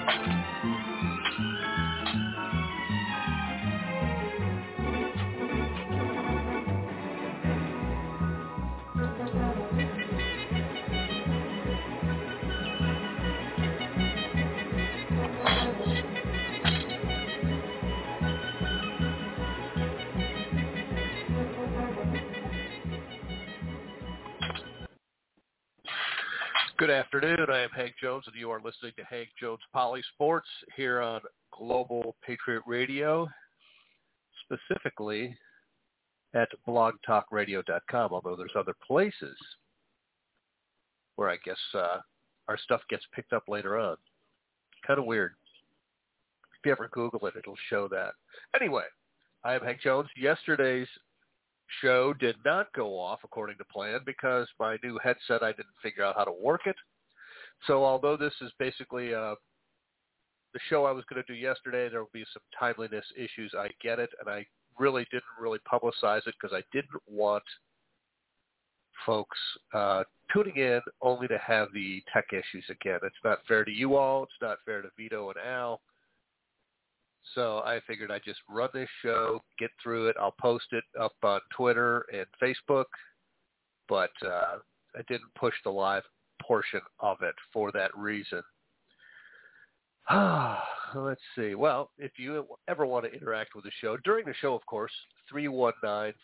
Good afternoon. I am Hank Jones, and you are listening to Hank Jones Poly Sports here on Global Patriot Radio, specifically at blogtalkradio.com, although there's other places where I guess our stuff gets picked up later on. Kind of weird. If you ever Google it, it'll show that. Anyway, I am Hank Jones. Yesterday's show did not go off according to plan because my new headset, I didn't figure out how to work it. So although this is basically the show I was going to do yesterday, there will be some timeliness issues. I get it, and I really didn't publicize it because I didn't want folks tuning in only to have the tech issues again. It's not fair to you all. It's not fair to Vito and Al. So I figured I'd just run this show, get through it. I'll post it up on Twitter and Facebook, but I didn't push the live portion of it for that reason. Let's see. Well, if you ever want to interact with the show, during the show, of course, 319-527-6706.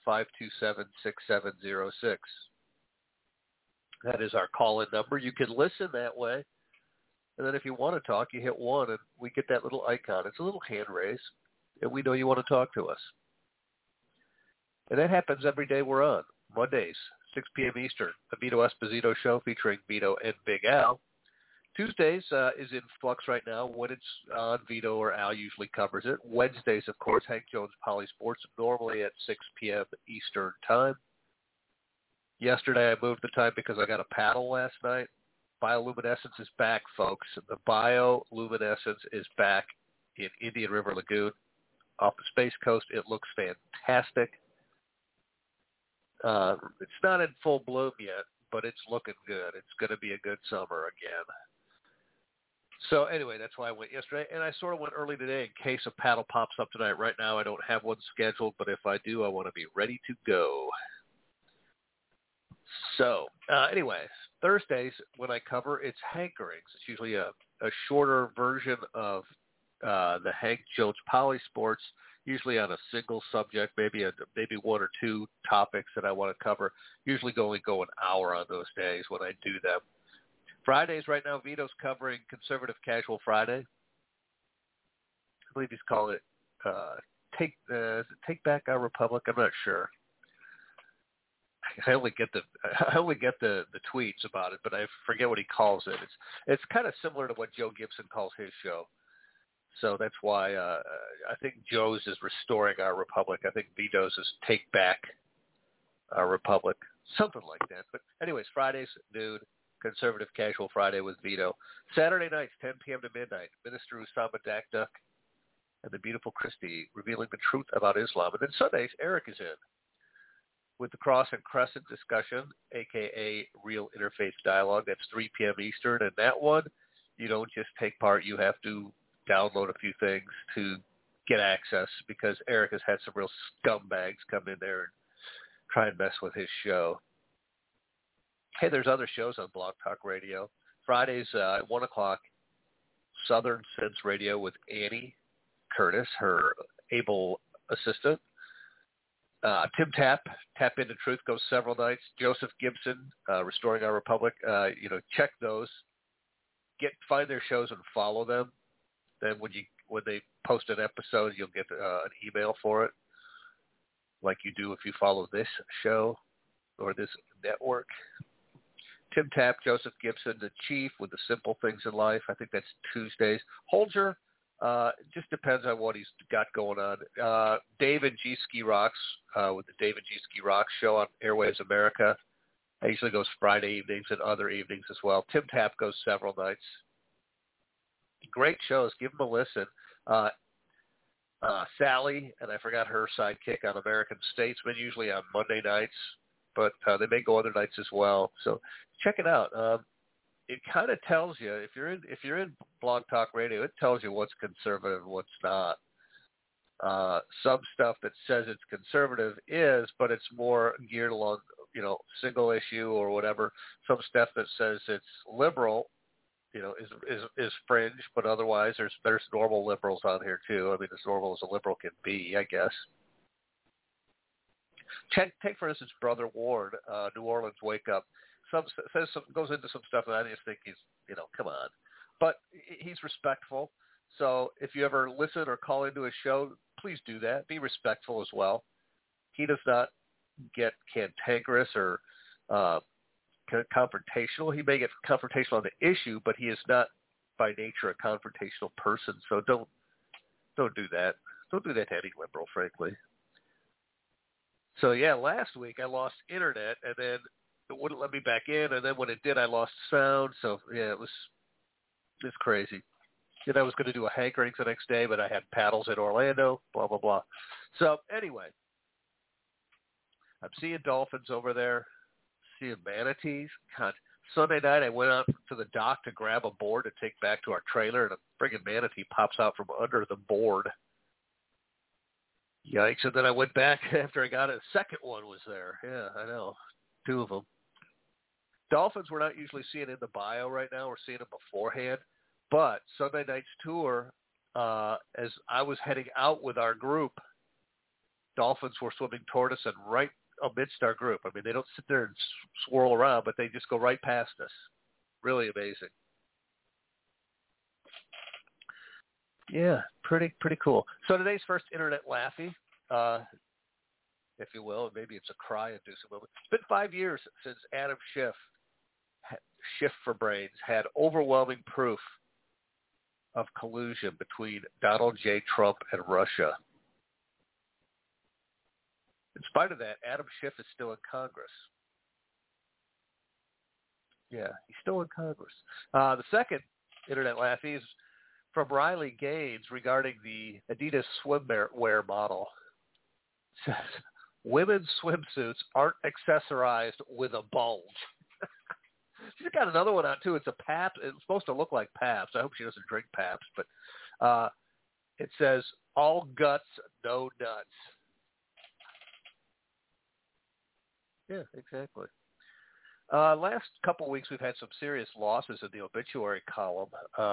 That is our call-in number. You can listen that way. And then if you want to talk, you hit 1, and we get that little icon. It's a little hand raise, and we know you want to talk to us. And that happens every day we're on. Mondays, 6 p.m. Eastern, the Vito Esposito Show featuring Vito and Big Al. Tuesdays is in flux right now. When it's on, Vito or Al usually covers it. Wednesdays, of course, Hank Jones Poly Sports, normally at 6 p.m. Eastern Time. Yesterday I moved the time because I got a paddle last night. Bioluminescence is back, folks. The bioluminescence is back in Indian River Lagoon off the Space Coast. It looks fantastic. It's not in full bloom yet, but it's looking good. It's going to be a good summer again. So anyway, that's why I went yesterday, and I sort of went early today in case a paddle pops up tonight. Right now I don't have one scheduled, but if I do, I want to be ready to go. So anyway, Thursdays when I cover, it's Hankerings. It's usually a shorter version of the Hank Jones Poly Sports, usually on a single subject, maybe one or two topics that I want to cover. Usually only go an hour on those days when I do them. Fridays right now, Vito's covering Conservative Casual Friday. I believe he's calling it Take Back Our Republic. I'm not sure. I only get the tweets about it, but I forget what he calls it. It's kind of similar to what Joe Gibson calls his show. So that's why I think Joe's is Restoring Our Republic. I think Vito's is Take Back Our Republic, something like that. But anyways, Fridays, noon, Conservative Casual Friday with Vito. Saturday nights, 10 p.m. to midnight, Minister Usama Dakduk and the beautiful Christy revealing the truth about Islam. And then Sundays, Eric is in with the Cross and Crescent discussion, a.k.a. Real Interfaith Dialogue. That's 3 p.m. Eastern. And that one, you don't just take part. You have to download a few things to get access because Eric has had some real scumbags come in there and try and mess with his show. Hey, there's other shows on Blog Talk Radio. Fridays at 1 o'clock, Southern Sense Radio with Annie Curtis, her able assistant. Tim Tap Into Truth goes several nights. Joseph Gibson, Restoring Our Republic. Check those. Find their shows and follow them. Then when they post an episode, you'll get an email for it, like you do if you follow this show or this network. Tim Tap, Joseph Gibson, the Chief with the Simple Things in Life. I think that's Tuesdays. Holger. It just depends on what he's got going on. David G. Ski Rocks with the David G. Ski Rocks show on Airwaves America. It usually goes Friday evenings and other evenings as well. Tim Tap goes several nights. Great shows. Give them a listen. Sally, and I forgot her sidekick on American Statesman, usually on Monday nights, but they may go other nights as well. So check it out. it kind of tells you if you're in Blog Talk Radio, it tells you what's conservative and what's not. Some stuff that says it's conservative is, but it's more geared along, single issue or whatever. Some stuff that says it's liberal, is fringe, but otherwise there's normal liberals on here too. I mean, as normal as a liberal can be, I guess. Take for instance, Brother Ward, New Orleans Wake Up. Goes into some stuff that I just think he's, come on. But he's respectful. So if you ever listen or call into a show, please do that. Be respectful as well. He does not get cantankerous or confrontational. He may get confrontational on the issue, but he is not by nature a confrontational person. So don't do that. Don't do that to any liberal, frankly. So yeah, last week I lost internet, and then it wouldn't let me back in, and then when it did, I lost sound. So yeah, it's crazy. And I was going to do a hankerings the next day, but I had paddles in Orlando, blah, blah, blah. So anyway, I'm seeing dolphins over there, seeing manatees. God, Sunday night I went out to the dock to grab a board to take back to our trailer, and a friggin' manatee pops out from under the board. Yikes. And then I went back after I got it. The second one was there. Yeah, I know. 2 of them. Dolphins we're not usually seeing in the bio right now. We're seeing them beforehand. But Sunday night's tour, as I was heading out with our group, dolphins were swimming toward us and right amidst our group. I mean, they don't sit there and swirl around, but they just go right past us. Really amazing. Yeah, pretty cool. So today's first internet laughy, if you will, maybe it's a cry-inducing moment. It's been 5 years since Adam Schiff for Brains, had overwhelming proof of collusion between Donald J. Trump and Russia. In spite of that, Adam Schiff is still in Congress. Yeah, he's still in Congress. The second internet laughy is from Riley Gaines regarding the Adidas swimwear model. It says, women's swimsuits aren't accessorized with a bulge. She's got another one out, too. It's a Pabst. It's supposed to look like Pabst. I hope she doesn't drink Pabst. But it says, all guts, no nuts. Yeah, exactly. Last couple of weeks, we've had some serious losses in the obituary column.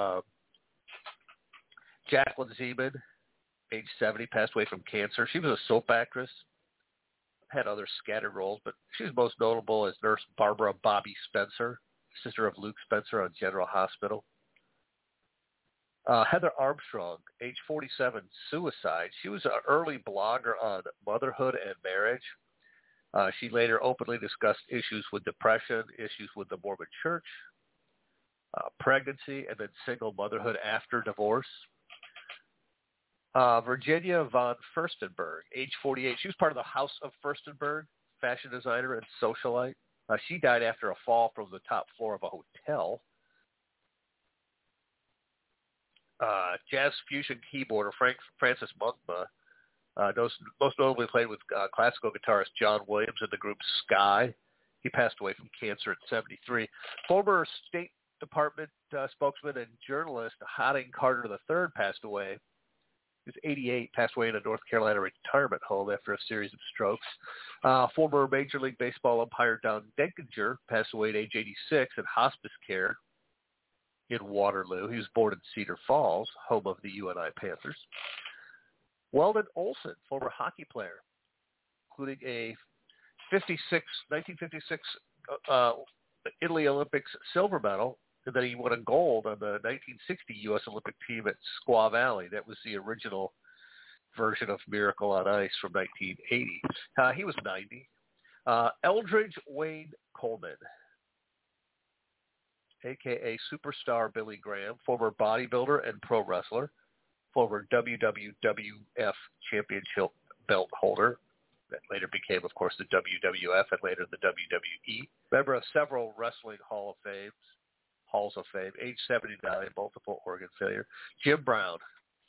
Jacqueline Zeman, age 70, passed away from cancer. She was a soap actress. Had other scattered roles, but she was most notable as Nurse Barbara Bobby Spencer, sister of Luke Spencer on General Hospital. Heather Armstrong, age 47, suicide. She was an early blogger on motherhood and marriage. She later openly discussed issues with depression, issues with the Mormon Church, pregnancy, and then single motherhood after divorce. Virginia von Furstenberg, age 48. She was part of the House of Furstenberg, fashion designer and socialite. She died after a fall from the top floor of a hotel. Jazz fusion keyboarder Francis Mungma, most notably played with classical guitarist John Williams in the group Sky. He passed away from cancer at 73. Former State Department spokesman and journalist Harding Carter III passed away. He was 88, passed away in a North Carolina retirement home after a series of strokes. Former Major League Baseball umpire Don Denkinger passed away at age 86 in hospice care in Waterloo. He was born in Cedar Falls, home of the UNI Panthers. Weldon Olson, former hockey player, including a 1956 Italy Olympics silver medal, and then he won a gold on the 1960 U.S. Olympic team at Squaw Valley. That was the original version of Miracle on Ice from 1980. He was 90. Eldridge Wayne Coleman, a.k.a. Superstar Billy Graham, former bodybuilder and pro wrestler, former WWF championship belt holder, that later became, of course, the WWF and later the WWE. Member of several wrestling halls of fame, age 79, multiple organ failure. Jim Brown,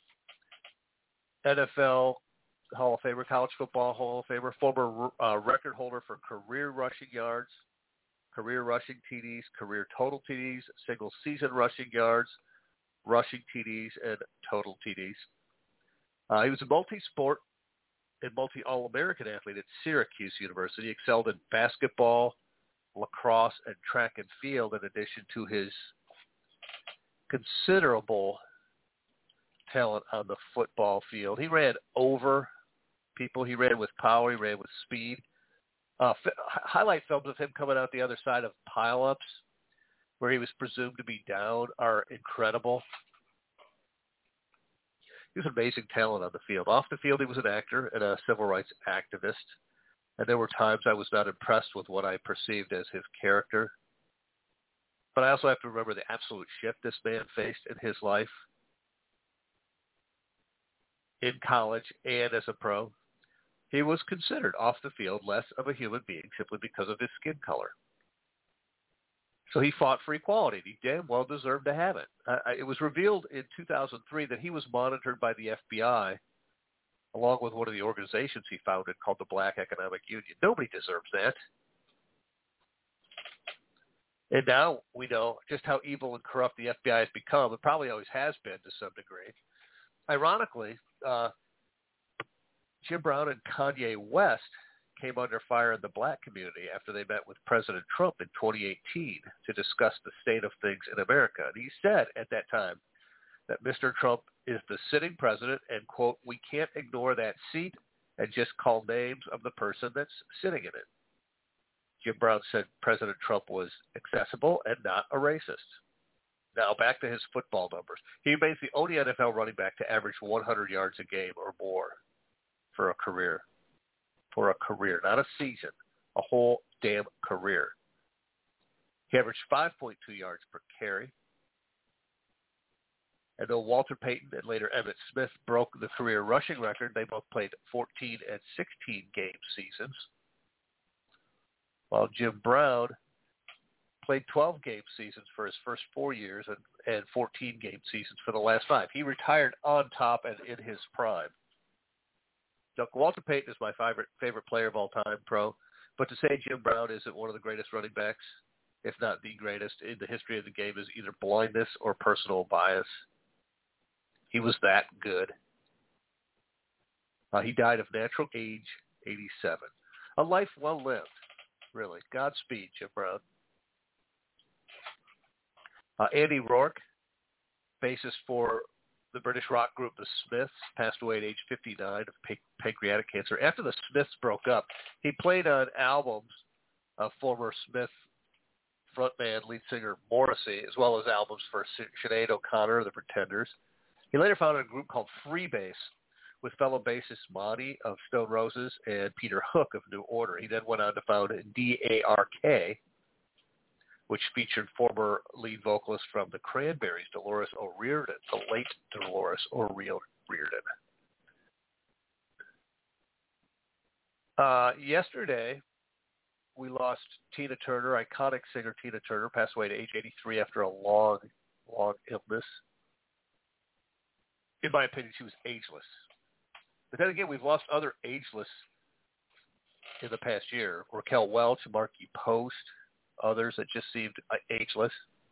NFL Hall of Famer, college football Hall of Famer, former record holder for career rushing yards, career rushing TDs, career total TDs, single season rushing yards, rushing TDs, and total TDs. He was a multi-sport and multi-All-American athlete at Syracuse University. He excelled in basketball, lacrosse, and track and field in addition to his considerable talent on the football field. He ran over people. He ran with power. He ran with speed. Highlight films of him coming out the other side of pileups where he was presumed to be down are incredible. He was an amazing talent on the field. Off the field, he was an actor and a civil rights activist. And there were times I was not impressed with what I perceived as his character. But I also have to remember the absolute shift this man faced in his life in college and as a pro. He was considered off the field less of a human being simply because of his skin color. So he fought for equality. He damn well deserved to have it. It was revealed in 2003 that he was monitored by the FBI along with one of the organizations he founded called the Black Economic Union. Nobody deserves that. And now we know just how evil and corrupt the FBI has become. It probably always has been to some degree. Ironically, Jim Brown and Kanye West came under fire in the black community after they met with President Trump in 2018 to discuss the state of things in America. And he said at that time that Mr. Trump is the sitting president and, quote, we can't ignore that seat and just call names of the person that's sitting in it. Jim Brown said President Trump was accessible and not a racist. Now back to his football numbers. He remains the only NFL running back to average 100 yards a game or more for a career. For a career, not a season, a whole damn career. He averaged 5.2 yards per carry. And though Walter Payton and later Emmitt Smith broke the career rushing record, they both played 14 and 16 game seasons, while Jim Brown played 12 game seasons for his first 4 years and 14 game seasons for the last 5. He retired on top and in his prime. Look, Walter Payton is my favorite player of all time, pro, but to say Jim Brown isn't one of the greatest running backs, if not the greatest in the history of the game, is either blindness or personal bias. He was that good. He died of natural age, 87. A life well lived, really. Godspeed, Jim Brown. Andy Rourke, bassist for the British rock group The Smiths, passed away at age 59 of pancreatic cancer. After The Smiths broke up, he played on albums of former Smith frontman, lead singer Morrissey, as well as albums for Sinead O'Connor, The Pretenders. He later founded a group called Freebase with fellow bassist Monty of Stone Roses and Peter Hook of New Order. He then went on to found DARK, which featured former lead vocalist from the Cranberries, Dolores O'Riordan, the late Dolores O'Riordan. Yesterday, we lost Tina Turner, iconic singer Tina Turner, passed away at age 83 after a long, long illness. In my opinion, she was ageless. But then again, we've lost other ageless in the past year. Raquel Welch, Markie Post, others that just seemed ageless.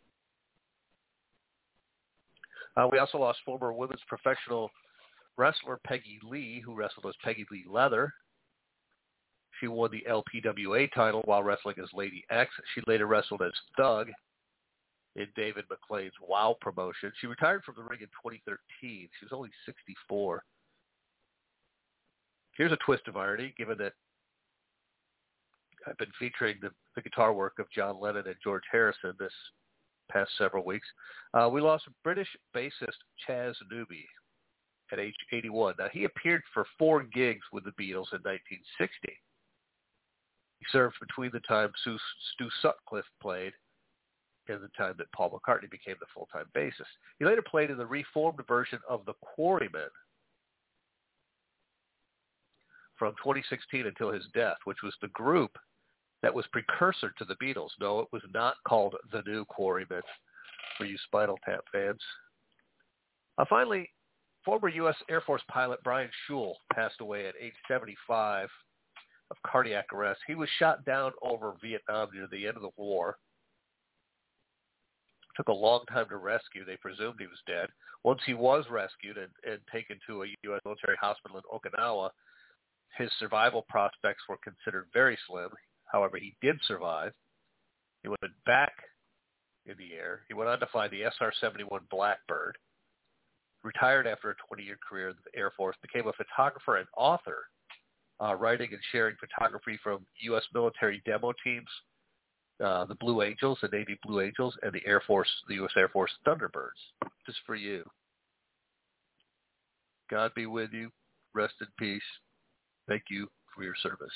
We also lost former women's professional wrestler Peggy Lee, who wrestled as Peggy Lee Leather. She won the LPWA title while wrestling as Lady X. She later wrestled as Thug in David McLean's WOW promotion. She retired from the ring in 2013. She was only 64. Here's a twist of irony, given that I've been featuring the guitar work of John Lennon and George Harrison this past several weeks. We lost British bassist Chaz Newby at age 81. Now, he appeared for 4 gigs with the Beatles in 1960. He served between the time Stu Sutcliffe played and the time that Paul McCartney became the full-time bassist. He later played in the reformed version of the Quarrymen from 2016 until his death, which was the group that was precursor to the Beatles. No, it was not called the New Quarrymen, for you Spinal Tap fans. Finally, former U.S. Air Force pilot Brian Shule passed away at age 75 of cardiac arrest. He was shot down over Vietnam near the end of the war. It took a long time to rescue. They presumed he was dead. Once he was rescued and taken to a U.S. military hospital in Okinawa, his survival prospects were considered very slim. However, he did survive. He went back in the air. He went on to fly the SR-71 Blackbird, retired after a 20-year career in the Air Force, became a photographer and author, writing and sharing photography from U.S. military demo teams, the Blue Angels, the Navy Blue Angels, and the U.S. Air Force Thunderbirds. Just for you. God be with you. Rest in peace. Thank you for your service.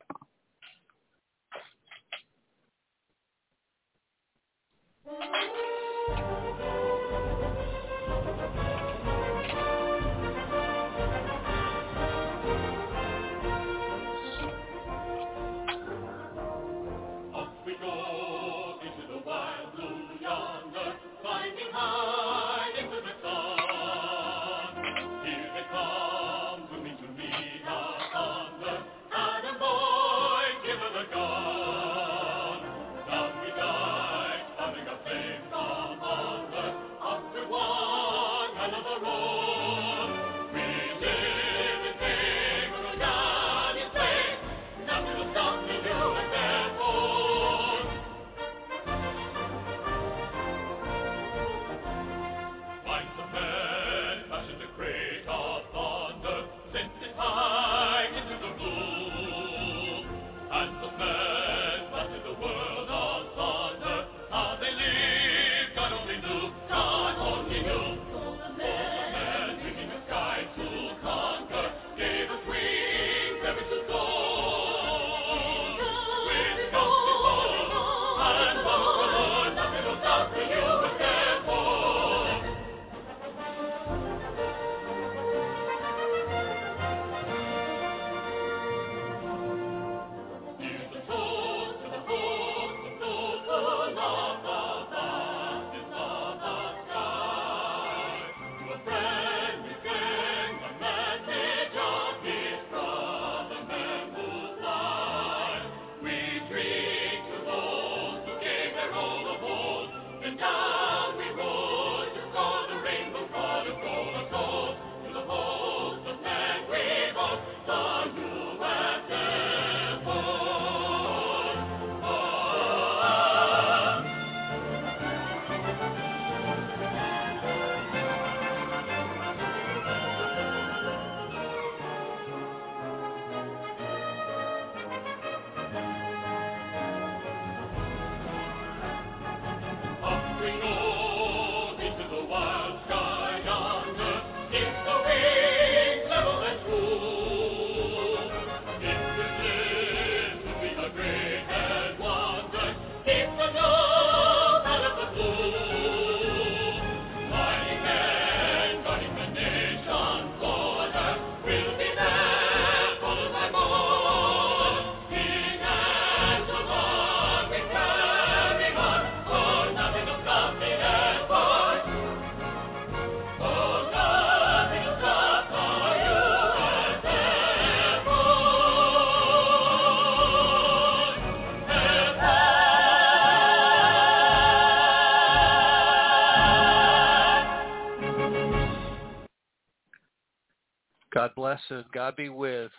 God bless and God be with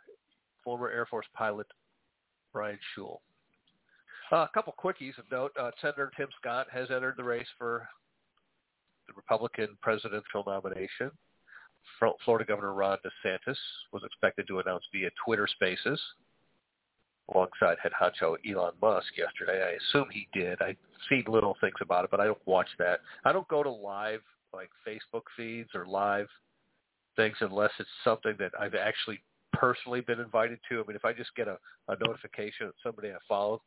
former Air Force pilot Brian Schul. A couple quickies of note. Senator Tim Scott has entered the race for the Republican presidential nomination. Florida Governor Ron DeSantis was expected to announce via Twitter Spaces alongside head honcho Elon Musk yesterday. I assume he did. I've seen little things about it, but I don't watch that. I don't go to live like Facebook feeds or live things unless it's something that I've actually personally been invited to. I mean, if I just get a notification that somebody I follow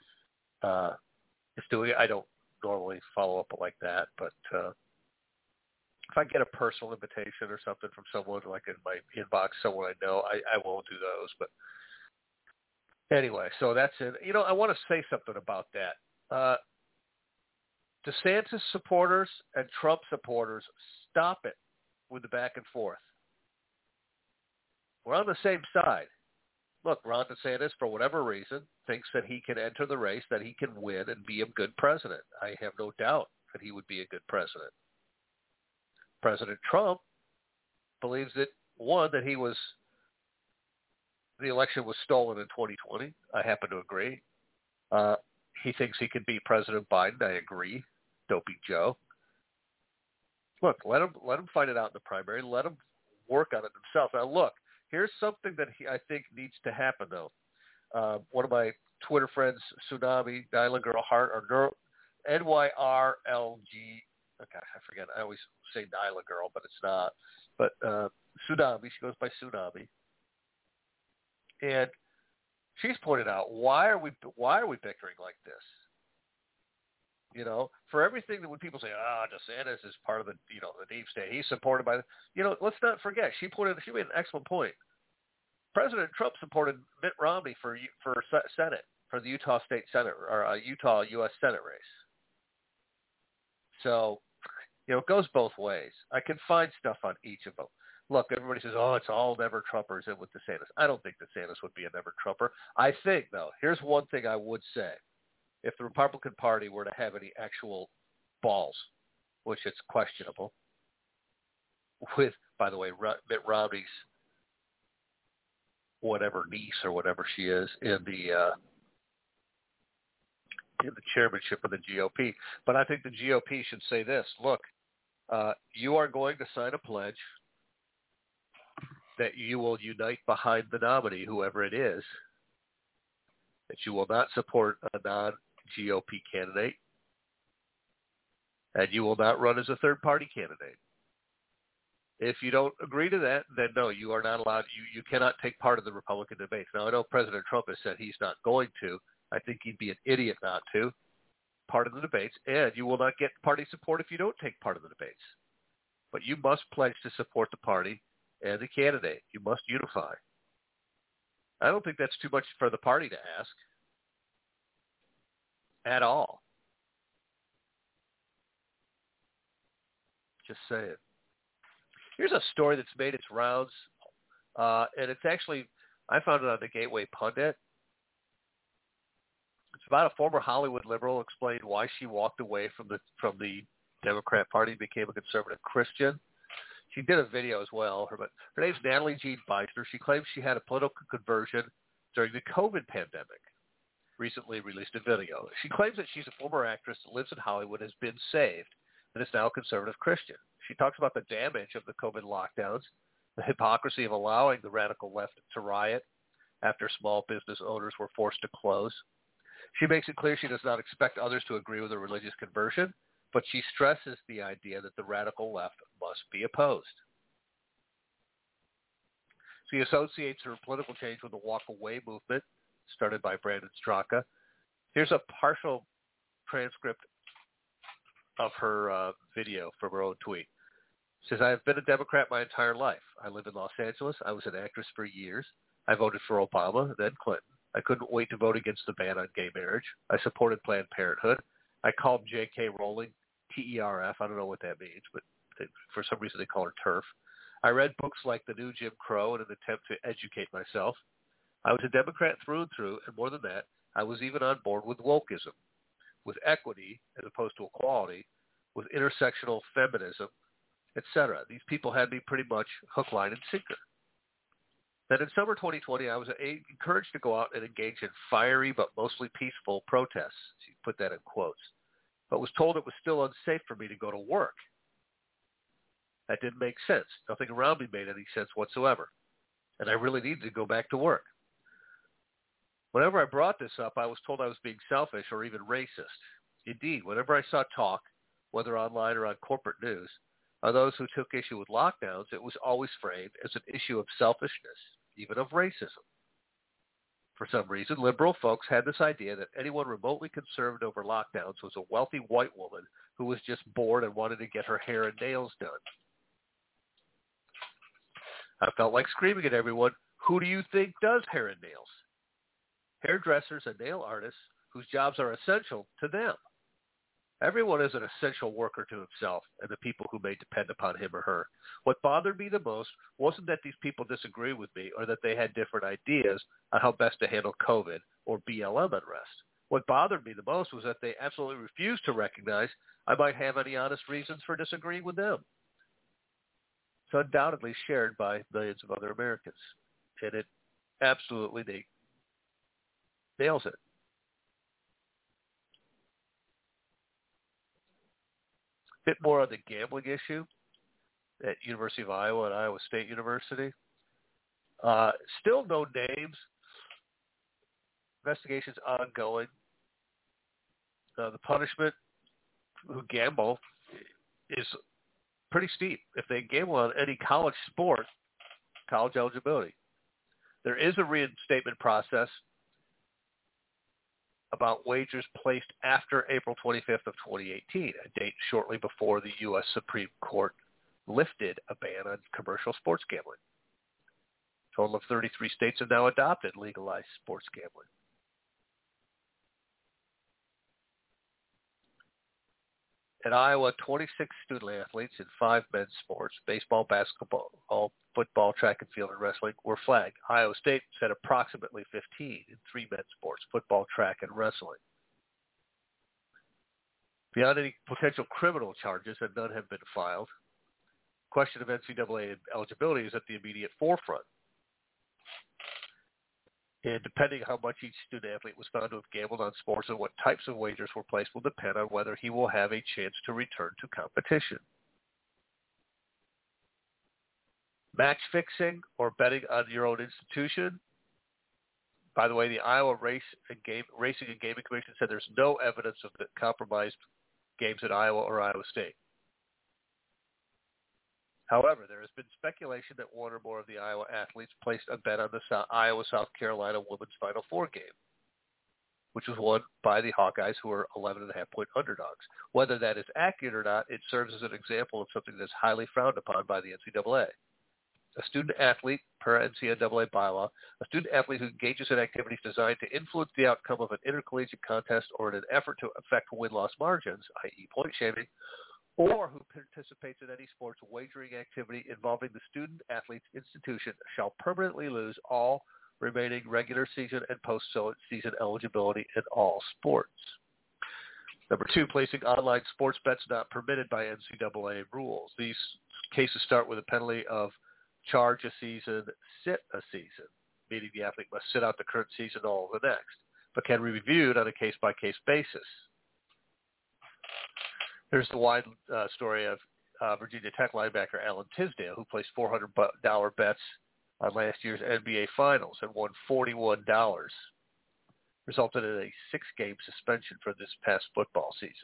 is doing it, I don't normally follow up like that. But if I get a personal invitation or something from someone like in my inbox, someone I know, I won't do those. But anyway, so that's it. You know, I want to say something about that. DeSantis supporters and Trump supporters, stop it with the back and forth. We're on the same side. look, Ron DeSantis, for whatever reason, thinks that he can enter the race, that he can win and be a good president. I have no doubt that he would be a good president. President Trump believes that, one, that the election was stolen in 2020. I happen to agree. He thinks he could beat President Biden. I agree. Dopey Joe. Look, let him fight it out in the primary. Let him work on it himself. Now, look, here's something that I think needs to happen, though. One of my Twitter friends, Tsunami, Nyla Girl Hart, or NYRLG. Oh, gosh, I forget. I always say Nyla Girl, but it's not. But Tsunami, she goes by Tsunami. And she's pointed out, why are we bickering like this? You know, for everything that when people say, DeSantis is part of the deep state, he's supported by let's not forget, she made an excellent point. President Trump supported Mitt Romney for Senate, for the Utah State Senate, or Utah U.S. Senate race. So, it goes both ways. I can find stuff on each of them. Look, everybody says, it's all never-Trumpers in with DeSantis. I don't think DeSantis would be a never-Trumper. I think, though, here's one thing I would say. If the Republican Party were to have any actual balls, which it's questionable, with, by the way, Mitt Romney's whatever niece or whatever she is in the chairmanship of the GOP. But I think the GOP should say this: look, you are going to sign a pledge that you will unite behind the nominee, whoever it is, that you will not support a non-GOP candidate, and you will not run as a third-party candidate. If you don't agree to that, then no, you are not allowed. You cannot take part in the Republican debates. Now, I know President Trump has said he's not going to. I think he'd be an idiot not to part of the debates, and you will not get party support if you don't take part of the debates. But you must pledge to support the party and the candidate. You must unify. I don't think that's too much for the party to ask at all. Just saying. Here's a story that's made its rounds, and it's actually, I found it on the Gateway Pundit. It's about a former Hollywood liberal explained why she walked away from the Democrat Party and became a conservative Christian. She did a video as well. Her name's Natalie Jean Beister. She claims she had a political conversion during the COVID pandemic. Recently released a video. She claims that she's a former actress that lives in Hollywood, has been saved, and is now a conservative Christian. She talks about the damage of the COVID lockdowns, the hypocrisy of allowing the radical left to riot after small business owners were forced to close. She makes it clear she does not expect others to agree with her religious conversion, but she stresses the idea that the radical left must be opposed. She associates her political change with the walk away movement started by Brandon Straka. Here's a partial transcript of her video from her own tweet. She says, I have been a Democrat my entire life. I live in Los Angeles. I was an actress for years. I voted for Obama, then Clinton. I couldn't wait to vote against the ban on gay marriage. I supported Planned Parenthood. I called J.K. Rowling TERF. I don't know what that means, but for some reason they call her TERF. I read books like The New Jim Crow in an attempt to educate myself. I was a Democrat through and through, and more than that, I was even on board with wokeism, with equity as opposed to equality, with intersectional feminism, etc. These people had me pretty much hook, line, and sinker. Then in summer 2020, I was encouraged to go out and engage in fiery but mostly peaceful protests. She put that in quotes. But was told it was still unsafe for me to go to work. That didn't make sense. Nothing around me made any sense whatsoever. And I really needed to go back to work. Whenever I brought this up, I was told I was being selfish or even racist. Indeed, whenever I saw talk, whether online or on corporate news, of those who took issue with lockdowns, it was always framed as an issue of selfishness, even of racism. For some reason, liberal folks had this idea that anyone remotely concerned over lockdowns was a wealthy white woman who was just bored and wanted to get her hair and nails done. I felt like screaming at everyone, who do you think does hair and nails? Hairdressers and nail artists whose jobs are essential to them. Everyone is an essential worker to himself and the people who may depend upon him or her. What bothered me the most wasn't that these people disagree with me or that they had different ideas on how best to handle COVID or BLM unrest. What bothered me the most was that they absolutely refused to recognize I might have any honest reasons for disagreeing with them. It's undoubtedly shared by millions of other Americans, and it absolutely nails it. A bit more on the gambling issue at University of Iowa and Iowa State University. Still no names. Investigations ongoing. The punishment who gamble is pretty steep. If they gamble on any college sport, college eligibility. There is a reinstatement process about wagers placed after April 25th of 2018, a date shortly before the U.S. Supreme Court lifted a ban on commercial sports gambling. A total of 33 states have now adopted legalized sports gambling. At Iowa, 26 student athletes in 5 men's sports, baseball, basketball, football, track and field, and wrestling, were flagged. Iowa State said approximately 15 in 3 men's sports, football, track, and wrestling. Beyond any potential criminal charges, and none have been filed, the question of NCAA eligibility is at the immediate forefront. And depending on how much each student-athlete was found to have gambled on sports and what types of wagers were placed will depend on whether he will have a chance to return to competition. Match fixing or betting on your own institution. By the way, the Iowa Racing and Gaming Commission said there's no evidence of the compromised games at Iowa or Iowa State. However, there has been speculation that one or more of the Iowa athletes placed a bet on the Iowa-South Carolina women's Final Four game, which was won by the Hawkeyes, who are 11.5-point underdogs. Whether that is accurate or not, it serves as an example of something that's highly frowned upon by the NCAA. A student-athlete, per NCAA bylaw, a student-athlete who engages in activities designed to influence the outcome of an intercollegiate contest or in an effort to affect win-loss margins, i.e. point shaming, or who participates in any sports wagering activity involving the student-athlete's institution shall permanently lose all remaining regular season and post-season eligibility in all sports. Number 2, placing online sports bets not permitted by NCAA rules. These cases start with a penalty of charge a season, sit a season, meaning the athlete must sit out the current season and all of the next, but can be reviewed on a case-by-case basis. Here's the wide story of Virginia Tech linebacker Alan Tisdale, who placed $400 bets on last year's NBA Finals and won $41, resulted in a 6-game suspension for this past football season.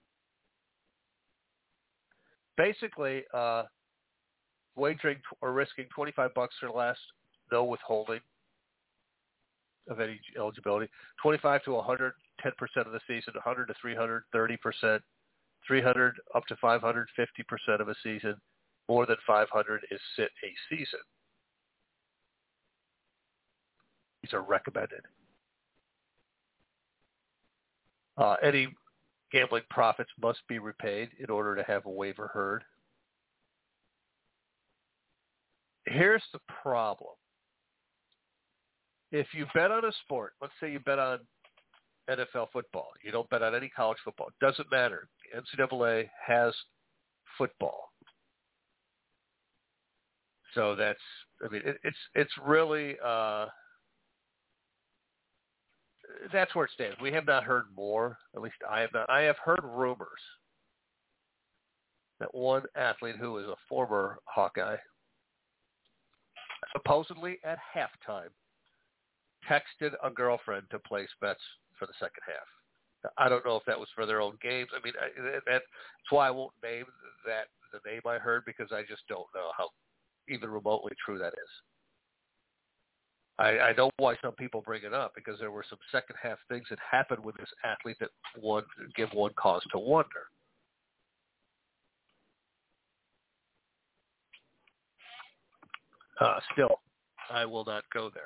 Basically, wagering or risking $25 for the last no withholding of any eligibility, 25 to 100, 10% of the season, 100 to 300, 30%. 300 up to 500, 50% of a season. More than 500 is sit a season. These are recommended. Any gambling profits must be repaid in order to have a waiver heard. Here's the problem. If you bet on a sport, let's say you bet on NFL football. You don't bet on any college football. It doesn't matter. The NCAA has football. So that's, I mean, it's really, that's where it stands. We have not heard more. At least I have not. I have heard rumors that one athlete who is a former Hawkeye supposedly at halftime texted a girlfriend to place bets for the second half. I don't know if that was for their own games. I mean, that's why I won't name the name I heard, because I just don't know how even remotely true that is. I know why some people bring it up, because there were some second half things that happened with this athlete that would give one cause to wonder. Still, I will not go there.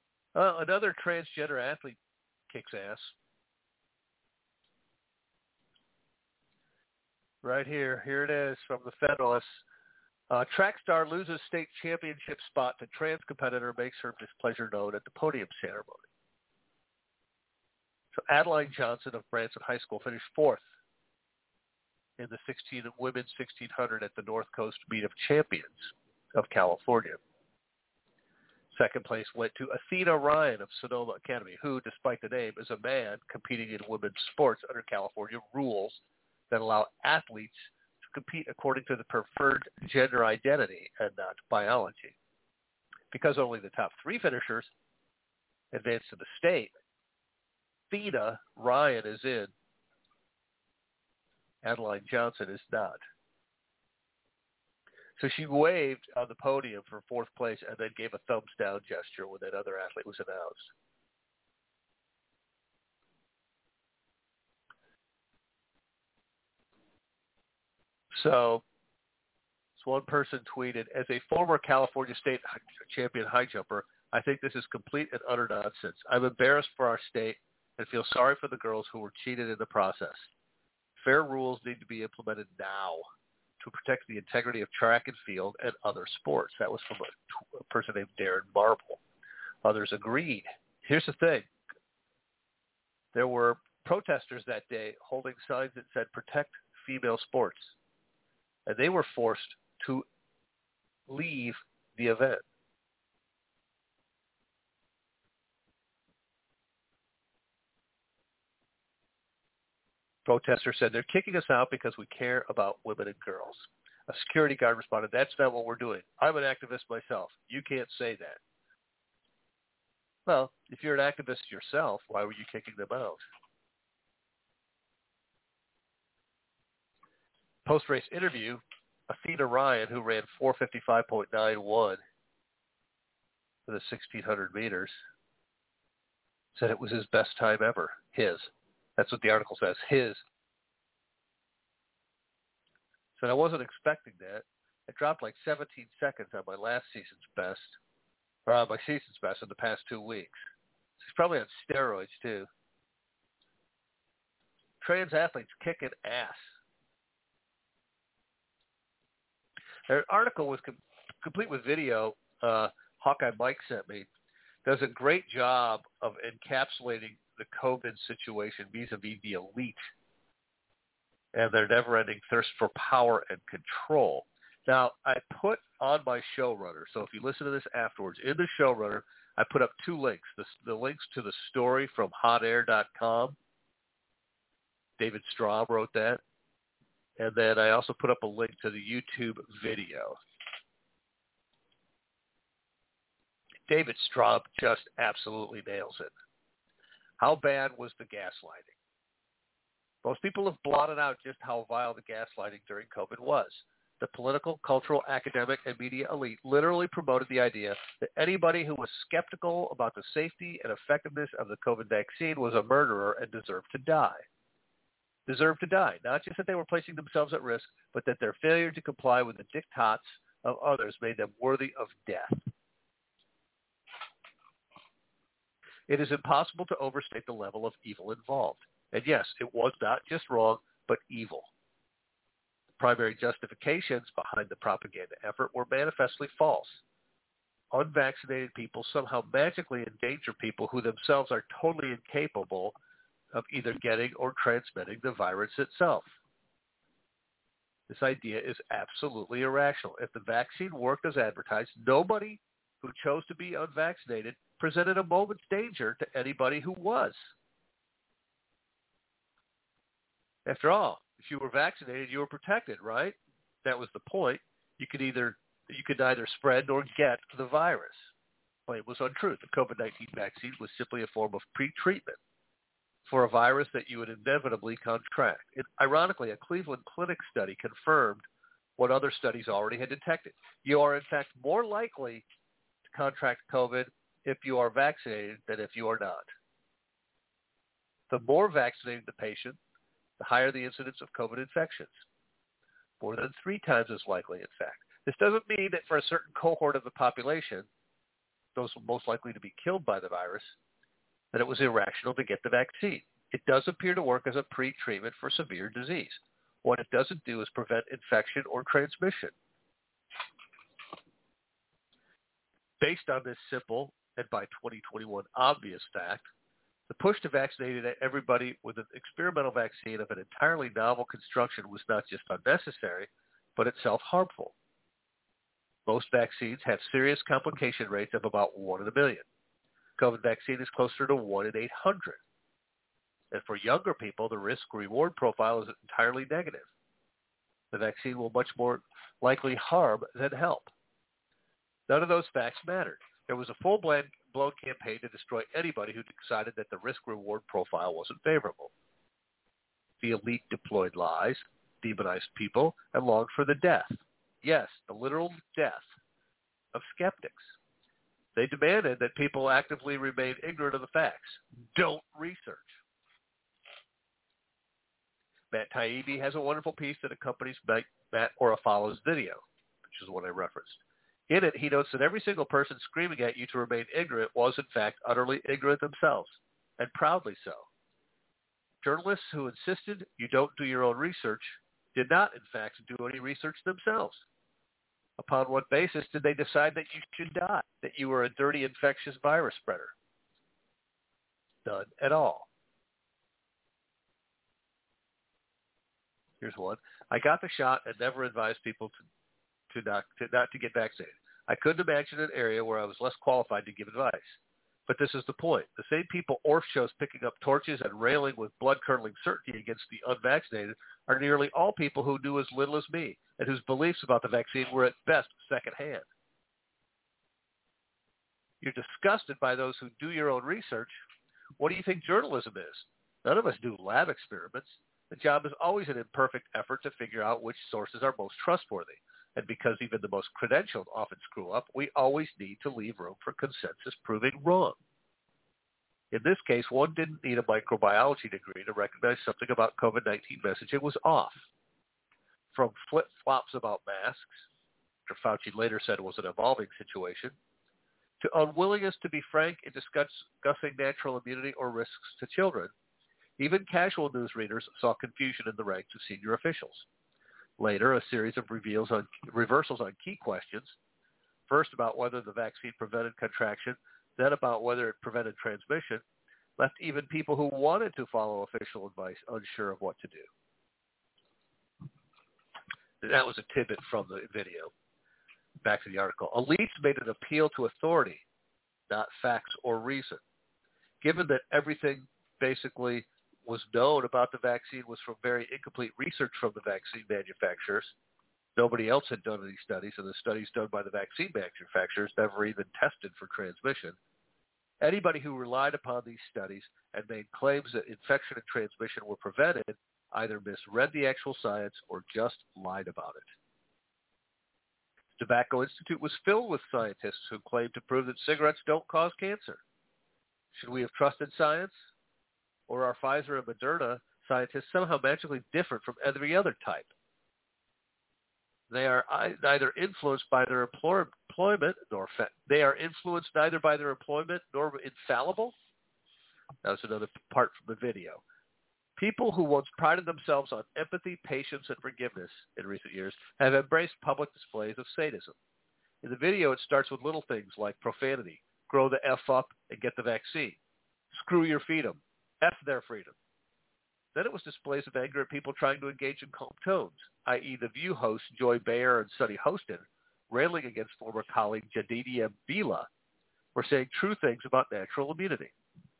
Another transgender athlete kicks ass. Right here. Here it is from the Federalist. Track star loses state championship spot to trans competitor, makes her displeasure known at the podium ceremony. So Adeline Johnson of Branson High School finished fourth in the women's 1600 at the North Coast Meet of Champions of California. Second place went to Athena Ryan of Sonoma Academy, who, despite the name, is a man competing in women's sports under California rules that allow athletes to compete according to the preferred gender identity and not biology. Because only the top three finishers advanced to the state, Athena Ryan is in. Adeline Johnson is not. So she waved on the podium for fourth place and then gave a thumbs down gesture when that other athlete was announced. So this one person tweeted, as a former California state champion high jumper, I think this is complete and utter nonsense. I'm embarrassed for our state and feel sorry for the girls who were cheated in the process. Fair rules need to be implemented now to protect the integrity of track and field and other sports. That was from a person named Darren Marble. Others agreed. Here's the thing. There were protesters that day holding signs that said, protect female sports. And they were forced to leave the event. Protesters said, they're kicking us out because we care about women and girls. A security guard responded, that's not what we're doing. I'm an activist myself. You can't say that. Well, if you're an activist yourself, why were you kicking them out? Post-race interview, Athena Ryan, who ran 4:55.91 for the 1,600 meters, said it was his best time ever. His. That's what the article says. His. So I wasn't expecting that. I dropped like 17 seconds on my last season's best, or on my season's best in the past 2 weeks. He's probably on steroids too. Trans athletes kicking ass. An article was complete with video. Hawkeye Mike sent me. Does a great job of encapsulating the COVID situation vis-a-vis the elite and their never-ending thirst for power and control. Now, I put on my showrunner, so if you listen to this afterwards, in the showrunner, I put up 2 links. The links to the story from hotair.com. David Straub wrote that. And then I also put up a link to the YouTube video. David Straub just absolutely nails it. How bad was the gaslighting? Most people have blotted out just how vile the gaslighting during COVID was. The political, cultural, academic, and media elite literally promoted the idea that anybody who was skeptical about the safety and effectiveness of the COVID vaccine was a murderer and deserved to die. Deserved to die. Not just that they were placing themselves at risk, but that their failure to comply with the diktats of others made them worthy of death. It is impossible to overstate the level of evil involved. And yes, it was not just wrong, but evil. The primary justifications behind the propaganda effort were manifestly false. Unvaccinated people somehow magically endanger people who themselves are totally incapable of either getting or transmitting the virus itself. This idea is absolutely irrational. If the vaccine worked as advertised, nobody who chose to be unvaccinated presented a moment's danger to anybody who was. After all, if you were vaccinated, you were protected, right? That was the point. You could neither spread nor get the virus. Well, it was untrue. The COVID-19 vaccine was simply a form of pre-treatment for a virus that you would inevitably contract. Ironically, a Cleveland Clinic study confirmed what other studies already had detected. You are, in fact, more likely to contract COVID if you are vaccinated than if you are not. The more vaccinated the patient, the higher the incidence of COVID infections. More than 3 times as likely, in fact. This doesn't mean that for a certain cohort of the population, those most likely to be killed by the virus, that it was irrational to get the vaccine. It does appear to work as a pre-treatment for severe disease. What it doesn't do is prevent infection or transmission. Based on this simple and by 2021 obvious fact, the push to vaccinate everybody with an experimental vaccine of an entirely novel construction was not just unnecessary, but itself harmful. Most vaccines have serious complication rates of about 1 in a million. COVID vaccine is closer to 1 in 800. And for younger people, the risk-reward profile is entirely negative. The vaccine will much more likely harm than help. None of those facts mattered. There was a full-blown campaign to destroy anybody who decided that the risk-reward profile wasn't favorable. The elite deployed lies, demonized people, and longed for the death. Yes, the literal death of skeptics. They demanded that people actively remain ignorant of the facts. Don't research. Matt Taibbi has a wonderful piece that accompanies Matt Orafalo's video, which is what I referenced. In it, he notes that every single person screaming at you to remain ignorant was, in fact, utterly ignorant themselves, and proudly so. Journalists who insisted you don't do your own research did not, in fact, do any research themselves. Upon what basis did they decide that you should die, that you were a dirty, infectious virus spreader? None at all. Here's one. I got the shot and never advised people to not get vaccinated. I couldn't imagine an area where I was less qualified to give advice. But this is the point. The same people Orff shows picking up torches and railing with blood-curdling certainty against the unvaccinated are nearly all people who knew as little as me and whose beliefs about the vaccine were at best secondhand. You're disgusted by those who do your own research. What do you think journalism is? None of us do lab experiments. The job is always an imperfect effort to figure out which sources are most trustworthy. And because even the most credentialed often screw up, we always need to leave room for consensus proving wrong. In this case, one didn't need a microbiology degree to recognize something about COVID-19 messaging was off. From flip-flops about masks, Dr. Fauci later said it was an evolving situation, to unwillingness to be frank in discussing natural immunity or risks to children, even casual news readers saw confusion in the ranks of senior officials. Later, a series of reversals on key questions, first about whether the vaccine prevented contraction, then about whether it prevented transmission, left even people who wanted to follow official advice unsure of what to do. That was a tidbit from the video. Back to the article. Elites made an appeal to authority, not facts or reason. Given that everything basically was known about the vaccine was from very incomplete research from the vaccine manufacturers. Nobody else had done any studies, and the studies done by the vaccine manufacturers never even tested for transmission. Anybody who relied upon these studies and made claims that infection and transmission were prevented either misread the actual science or just lied about it. The Tobacco Institute was filled with scientists who claimed to prove that cigarettes don't cause cancer. Should we have trusted science? Or are Pfizer and Moderna scientists somehow magically different from every other type? They are neither influenced by their employment nor they are influenced neither by their employment nor infallible. That's another part from the video. People who once prided themselves on empathy, patience, and forgiveness in recent years have embraced public displays of sadism. In the video, it starts with little things like profanity, grow the F up and get the vaccine, screw your freedom, F their freedom. Then it was displays of anger at people trying to engage in calm tones, i.e. the View hosts Joy Behar and Sonny Hostin, railing against former colleague Jadidia Bila for saying true things about natural immunity.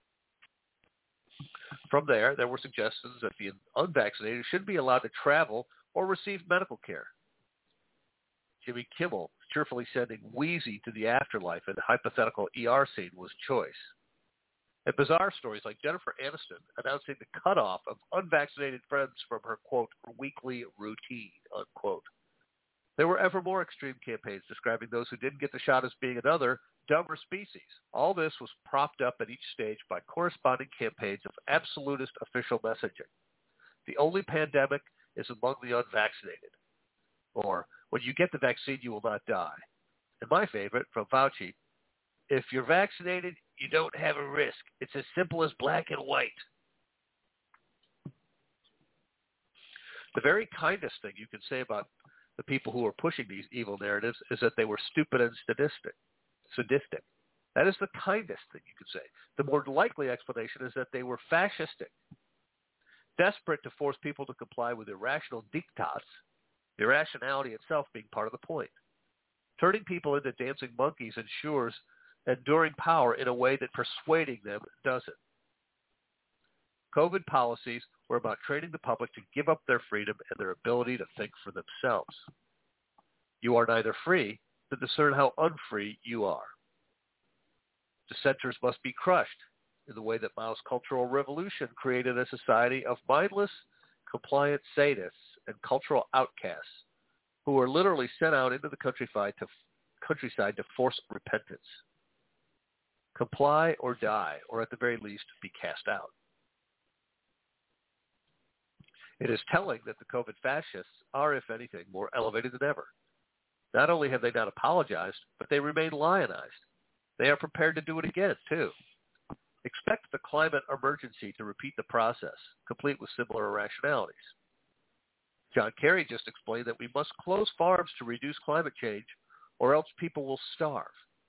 From there were suggestions that the unvaccinated should be allowed to travel or receive medical care. Jimmy Kimmel cheerfully sending Wheezy to the afterlife in a hypothetical ER scene was choice. And bizarre stories like Jennifer Aniston announcing the cutoff of unvaccinated friends from her, quote, weekly routine, unquote. There were ever more extreme campaigns describing those who didn't get the shot as being another, dumber species. All this was propped up at each stage by corresponding campaigns of absolutist official messaging. The only pandemic is among the unvaccinated. Or, when you get the vaccine, you will not die. And my favorite, from Fauci, if you're vaccinated, you don't have a risk. It's as simple as black and white. The very kindest thing you can say about the people who are pushing these evil narratives is that they were stupid and sadistic. That is the kindest thing you can say. The more likely explanation is that they were fascistic, desperate to force people to comply with irrational diktats, irrationality itself being part of the point. Turning people into dancing monkeys ensures enduring power in a way that persuading them doesn't. COVID policies were about training the public to give up their freedom and their ability to think for themselves. You are neither free to discern how unfree you are. Dissenters must be crushed in the way that Mao's Cultural Revolution created a society of mindless, compliant sadists and cultural outcasts who were literally sent out into the countryside to force repentance. Comply or die, or at the very least, be cast out. It is telling that the COVID fascists are, if anything, more elevated than ever. Not only have they not apologized, but they remain lionized. They are prepared to do it again, too. Expect the climate emergency to repeat the process, complete with similar irrationalities. John Kerry just explained that we must close farms to reduce climate change, or else people will starve.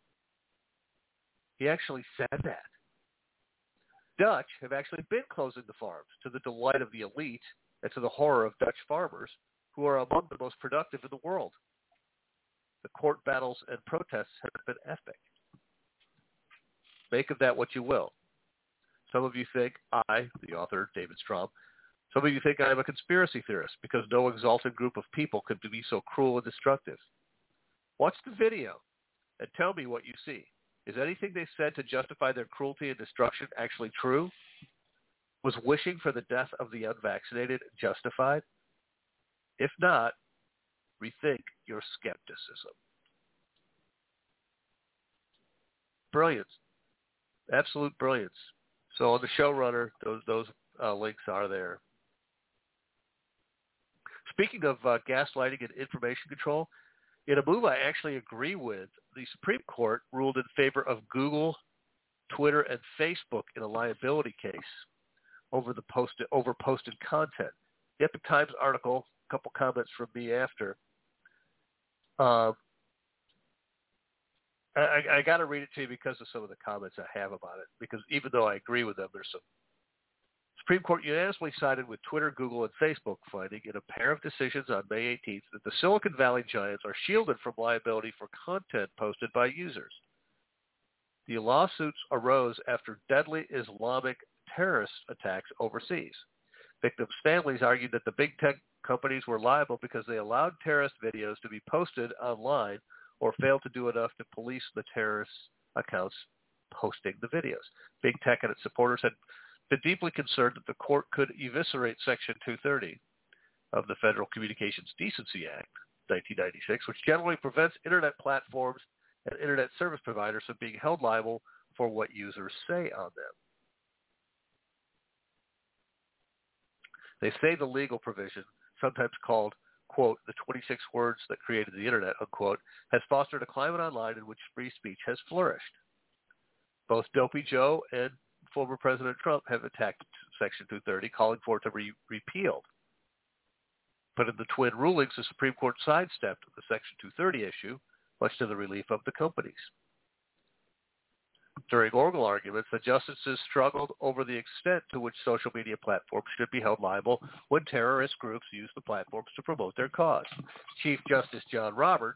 He actually said that. Dutch have actually been closing the farms to the delight of the elite and to the horror of Dutch farmers, who are among the most productive in the world. The court battles and protests have been epic. Make of that what you will. Some of you think I, the author, David Strom, some of you think I am a conspiracy theorist because no exalted group of people could be so cruel and destructive. Watch the video and tell me what you see. Is anything they said to justify their cruelty and destruction actually true? Was wishing for the death of the unvaccinated justified? If not, rethink your skepticism. Brilliance. Absolute brilliance. So on the showrunner, those links are there. Speaking of gaslighting and information control, in a move I actually agree with, the Supreme Court ruled in favor of Google, Twitter, and Facebook in a liability case over posted content. The Epoch Times article, a couple comments from me after. I got to read it to you because of some of the comments I have about it, because even though I agree with them, there's some. Supreme Court unanimously sided with Twitter, Google, and Facebook, finding in a pair of decisions on May 18th that the Silicon Valley giants are shielded from liability for content posted by users. The lawsuits arose after deadly Islamic terrorist attacks overseas. Victims' families argued that the big tech companies were liable because they allowed terrorist videos to be posted online or failed to do enough to police the terrorist accounts posting the videos. Big tech and its supporters had been deeply concerned that the court could eviscerate Section 230 of the Federal Communications Decency Act, 1996, which generally prevents Internet platforms and Internet service providers from being held liable for what users say on them. They say the legal provision, sometimes called, quote, the 26 words that created the Internet, unquote, has fostered a climate online in which free speech has flourished. Both Dopey Joe and former President Trump have attacked Section 230, calling for it to be repealed. But in the twin rulings, the Supreme Court sidestepped the Section 230 issue, much to the relief of the companies. During oral arguments, the justices struggled over the extent to which social media platforms should be held liable when terrorist groups use the platforms to promote their cause. Chief Justice John Roberts,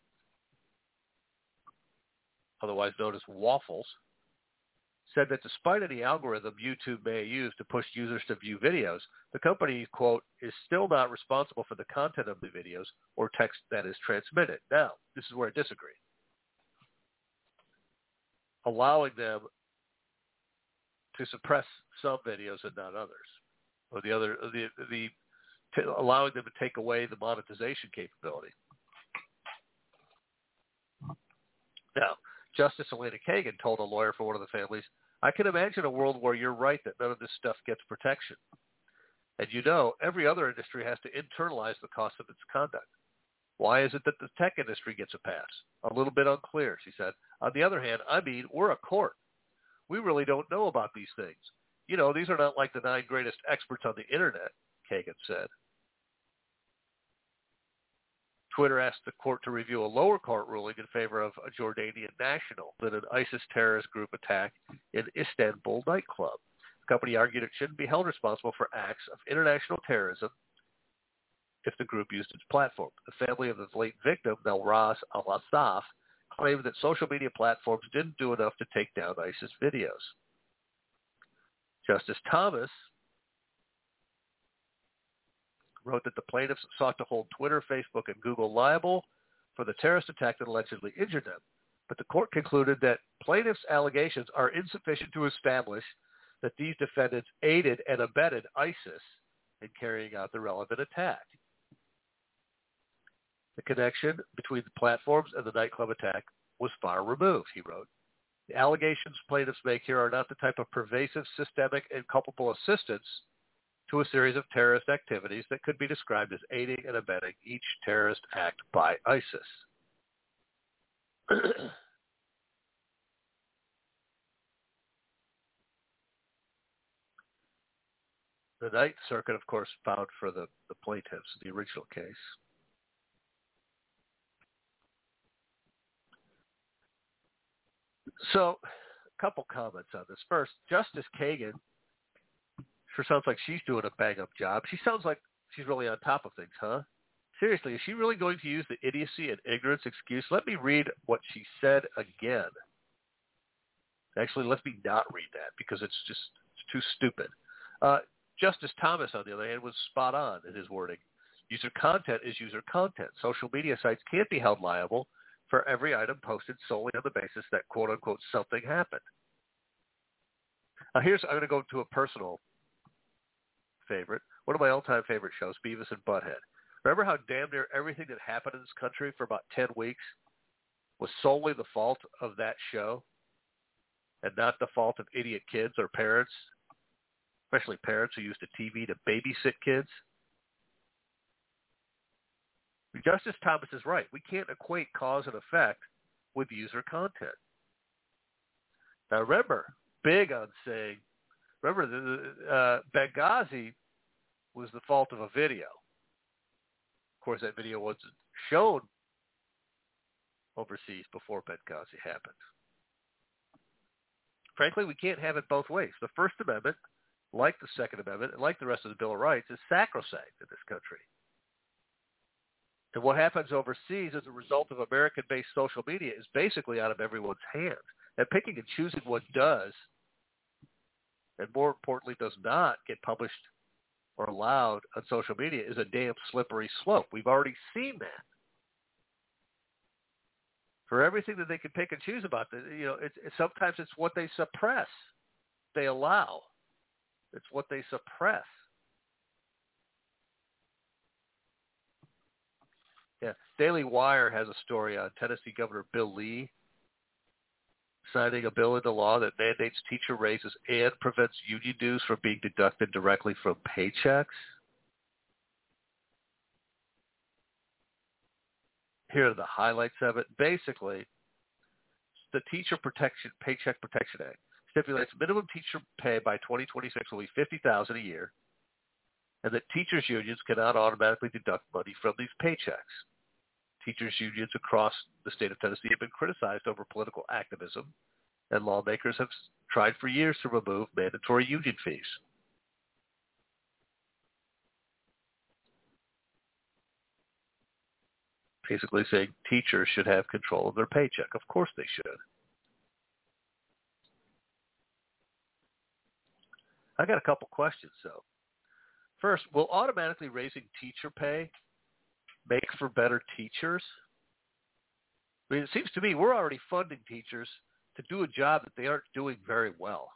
otherwise known as Waffles, said that despite any algorithm YouTube may use to push users to view videos, the company, quote, is still not responsible for the content of the videos or text that is transmitted. Now, this is where I disagree. Allowing them to suppress some videos and not others, or allowing them to take away the monetization capability. Now, Justice Elena Kagan told a lawyer for one of the families, I can imagine a world where you're right that none of this stuff gets protection. And you know, every other industry has to internalize the cost of its conduct. Why is it that the tech industry gets a pass? A little bit unclear, she said. On the other hand, I mean, we're a court. We really don't know about these things. You know, these are not like the 9 greatest experts on the Internet, Kagan said. Twitter asked the court to review a lower court ruling in favor of a Jordanian national that an ISIS terrorist group attack in Istanbul nightclub. The company argued it shouldn't be held responsible for acts of international terrorism if the group used its platform. The family of the late victim, Melraz al-Assaf, claimed that social media platforms didn't do enough to take down ISIS videos. Justice Thomas wrote that the plaintiffs sought to hold Twitter, Facebook, and Google liable for the terrorist attack that allegedly injured them. But the court concluded that plaintiffs' allegations are insufficient to establish that these defendants aided and abetted ISIS in carrying out the relevant attack. The connection between the platforms and the nightclub attack was far removed, he wrote. The allegations plaintiffs make here are not the type of pervasive, systemic, and culpable assistance to a series of terrorist activities that could be described as aiding and abetting each terrorist act by ISIS. The Ninth Circuit, of course, found for the plaintiffs in the original case. So, a couple comments on this. First, Justice Kagan sure sounds like she's doing a bang-up job. She sounds like she's really on top of things, huh? Seriously, is she really going to use the idiocy and ignorance excuse? Let me read what she said again. Actually, let me not read that because it's too stupid. Justice Thomas, on the other hand, was spot on in his wording. User content is user content. Social media sites can't be held liable for every item posted solely on the basis that, quote-unquote, something happened. Now, I'm going to go to a personal favorite, one of my all-time favorite shows, Beavis and Butthead. Remember how damn near everything that happened in this country for about 10 weeks was solely the fault of that show and not the fault of idiot kids or parents, especially parents who used the TV to babysit kids? Justice Thomas is right. We can't equate cause and effect with user content. Now remember, big on saying, Benghazi was the fault of a video. Of course, that video wasn't shown overseas before Benghazi happened. Frankly, we can't have it both ways. The First Amendment, like the Second Amendment, and like the rest of the Bill of Rights, is sacrosanct in this country. And what happens overseas as a result of American-based social media is basically out of everyone's hands. And picking and choosing what does, and more importantly does not get published or allowed on social media is a damn slippery slope. We've already seen that. For everything that they can pick and choose about, sometimes it's what they suppress. They allow. It's what they suppress. Yeah, Daily Wire has a story on Tennessee Governor Bill Lee signing a bill into law that mandates teacher raises and prevents union dues from being deducted directly from paychecks. Here are the highlights of it. Basically, the Paycheck Protection Act stipulates minimum teacher pay by 2026 will be $50,000 a year, and that teachers' unions cannot automatically deduct money from these paychecks. Teachers' unions across the state of Tennessee have been criticized over political activism, and lawmakers have tried for years to remove mandatory union fees. Basically saying teachers should have control of their paycheck. Of course they should. I got a couple questions, though. First, will automatically raising teacher pay make for better teachers? I mean, it seems to me we're already funding teachers to do a job that they aren't doing very well.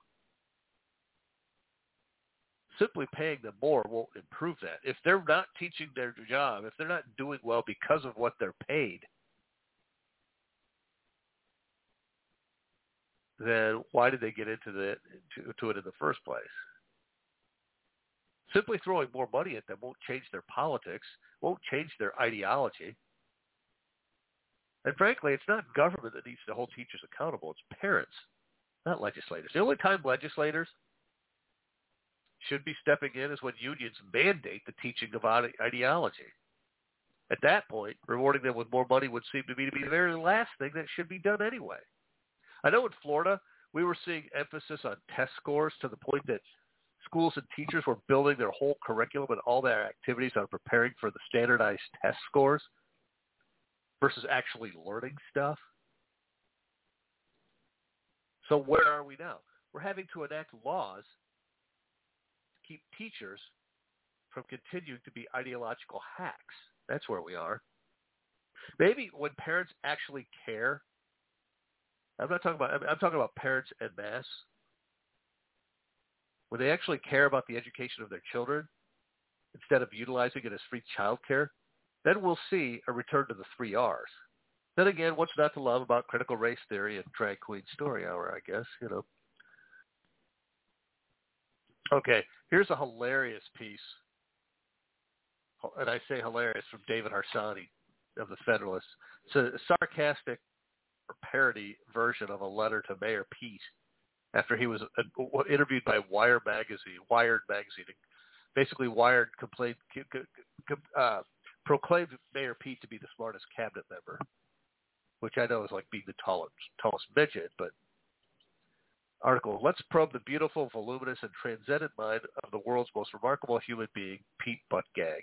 Simply paying them more won't improve that. If they're not teaching their job, if they're not doing well because of what they're paid, then why did they get into it in the first place? Simply throwing more money at them won't change their politics, won't change their ideology. And frankly, it's not government that needs to hold teachers accountable. It's parents, not legislators. The only time legislators should be stepping in is when unions mandate the teaching of ideology. At that point, rewarding them with more money would seem to me to be the very last thing that should be done anyway. I know in Florida, we were seeing emphasis on test scores to the point that schools and teachers were building their whole curriculum and all their activities on preparing for the standardized test scores versus actually learning stuff. So where are we now? We're having to enact laws to keep teachers from continuing to be ideological hacks. That's where we are. Maybe when parents actually care, I'm talking about parents en masse. When they actually care about the education of their children, instead of utilizing it as free childcare, then we'll see a return to the 3 R's. Then again, what's not to love about critical race theory and drag queen story hour, I guess, you know. Okay, here's a hilarious piece, and I say hilarious, from David Harsanyi of the Federalist. It's a sarcastic or parody version of a letter to Mayor Pete after he was interviewed by Wired magazine. Basically, Wired proclaimed Mayor Pete to be the smartest cabinet member, which I know is like being the tallest midget, but article, let's probe the beautiful, voluminous, and transcendent mind of the world's most remarkable human being, Pete Buttigieg.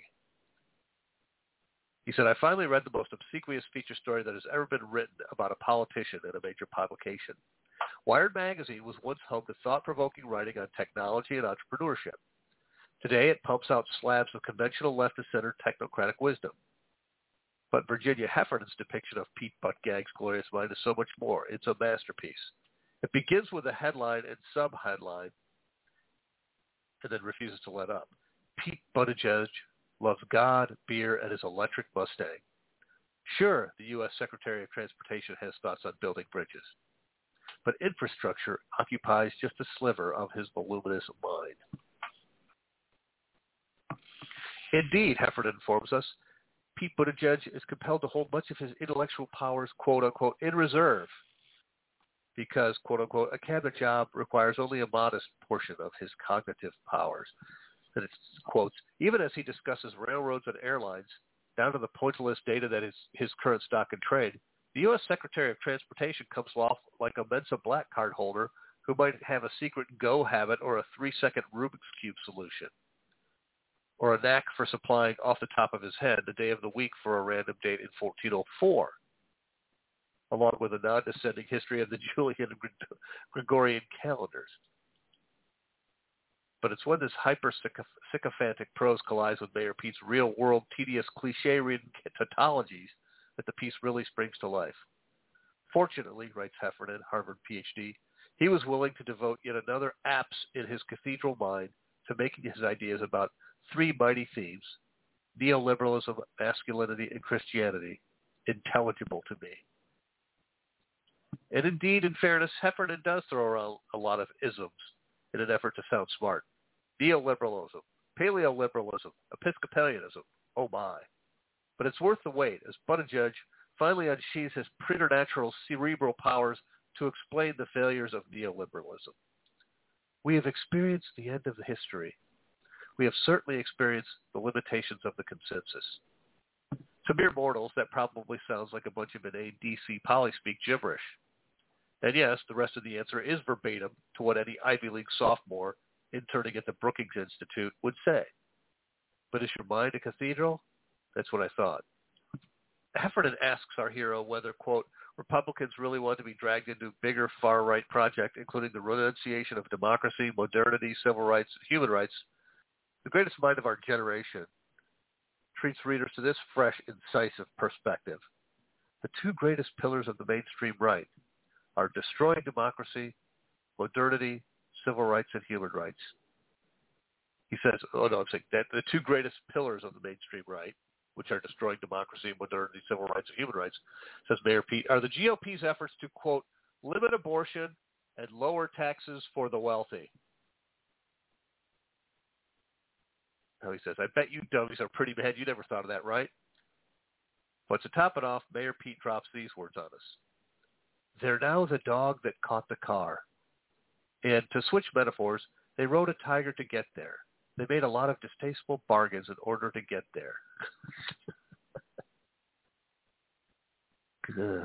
He said, I finally read the most obsequious feature story that has ever been written about a politician in a major publication. Wired magazine was once home to thought-provoking writing on technology and entrepreneurship. Today, it pumps out slabs of conventional left-of-center technocratic wisdom. But Virginia Heffernan's depiction of Pete Buttigieg's glorious mind is so much more. It's a masterpiece. It begins with a headline and sub-headline, and then refuses to let up. Pete Buttigieg loves God, beer, and his electric Mustang. Sure, the U.S. Secretary of Transportation has thoughts on building bridges, but infrastructure occupies just a sliver of his voluminous mind. Indeed, Heffernan informs us, Pete Buttigieg is compelled to hold much of his intellectual powers, quote-unquote, in reserve because, quote-unquote, a cabinet job requires only a modest portion of his cognitive powers. And it quotes, even as he discusses railroads and airlines, down to the pointless data that is his current stock and trade, the U.S. Secretary of Transportation comes off like a Mensa black card holder who might have a secret Go habit or a 3-second Rubik's Cube solution, or a knack for supplying off the top of his head the day of the week for a random date in 1404, along with a non-descending history of the Julian and Gregorian calendars. But it's when this hyper-sycophantic prose collides with Mayor Pete's real-world, tedious, cliche-ridden tautologies that the piece really springs to life. Fortunately, writes Heffernan, Harvard Ph.D., he was willing to devote yet another apse in his cathedral mind to making his ideas about 3 mighty themes, neoliberalism, masculinity, and Christianity, intelligible to me. And indeed, in fairness, Heffernan does throw around a lot of isms in an effort to sound smart. Neoliberalism, paleoliberalism, Episcopalianism, oh my. But it's worth the wait as Buttigieg finally unsheathes his preternatural cerebral powers to explain the failures of neoliberalism. We have experienced the end of the history. We have certainly experienced the limitations of the consensus. To mere mortals, that probably sounds like a bunch of inane DC polyspeak gibberish. And yes, the rest of the answer is verbatim to what any Ivy League sophomore interning at the Brookings Institute would say. But is your mind a cathedral? That's what I thought. Heffernan asks our hero whether, quote, Republicans really want to be dragged into a bigger far-right project, including the renunciation of democracy, modernity, civil rights, and human rights. The greatest mind of our generation treats readers to this fresh, incisive perspective. The 2 greatest pillars of the mainstream right are destroying democracy, modernity, civil rights, and human rights. He says, I'm saying that the 2 greatest pillars of the mainstream right, which are destroying democracy, modernity, civil rights, and human rights, says Mayor Pete, are the GOP's efforts to, quote, limit abortion and lower taxes for the wealthy. Now he says, I bet you dummies are pretty mad you never thought of that, right? But to top it off, Mayor Pete drops these words on us. They're now the dog that caught the car. And to switch metaphors, they rode a tiger to get there. They made a lot of distasteful bargains in order to get there. Ugh.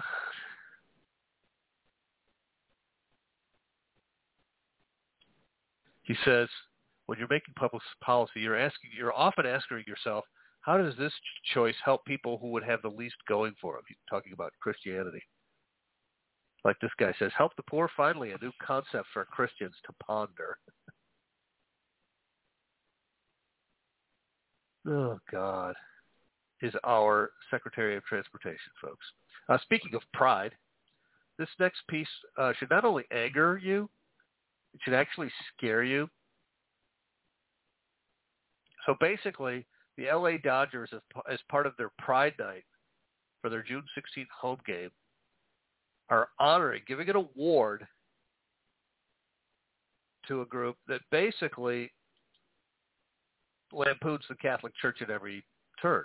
He says, when you're making public policy, you're often asking yourself, how does this choice help people who would have the least going for them? He's talking about Christianity. Like this guy says, help the poor, finally, a new concept for Christians to ponder. Oh, God. Is our Secretary of Transportation, folks. Speaking of pride, this next piece should not only anger you, it should actually scare you. So basically, the LA Dodgers, as part of their Pride Night for their June 16th home game, are giving an award to a group that basically lampoons the Catholic Church at every turn.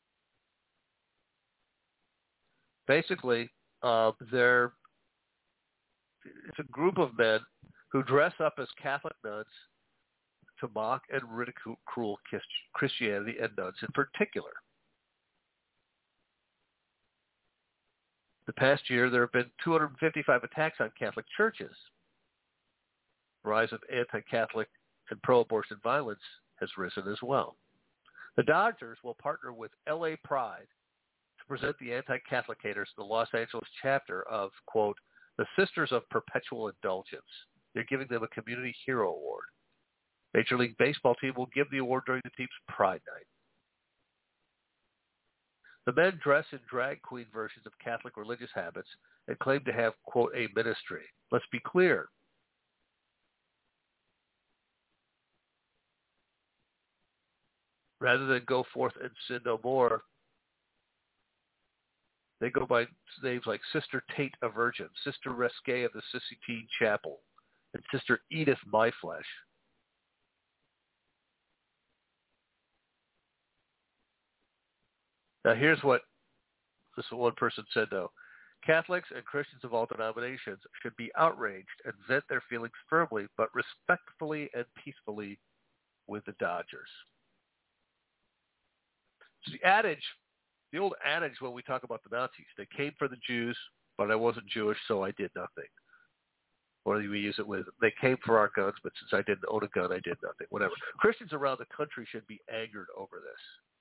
Basically, it's a group of men who dress up as Catholic nuns to mock and ridicule Christianity and nuns in particular. The past year, there have been 255 attacks on Catholic churches. The rise of anti-Catholic and pro-abortion violence has risen as well. The Dodgers will partner with LA Pride to present the anti-Catholic haters to the Los Angeles chapter of, quote, the Sisters of Perpetual Indulgence. They're giving them a Community Hero Award. Major League Baseball team will give the award during the team's Pride Night. The men dress in drag queen versions of Catholic religious habits and claim to have, quote, a ministry. Let's be clear. Rather than go forth and sin no more, they go by names like Sister Tate a Virgin, Sister Resque of the Sistine Chapel, and Sister Edith My Flesh. Now here's what this one person said, though. Catholics and Christians of all denominations should be outraged and vent their feelings firmly but respectfully and peacefully with the Dodgers. So the old adage when we talk about the Nazis, they came for the Jews, but I wasn't Jewish, so I did nothing. Or we use it with, they came for our guns, but since I didn't own a gun, I did nothing. Whatever. Christians around the country should be angered over this.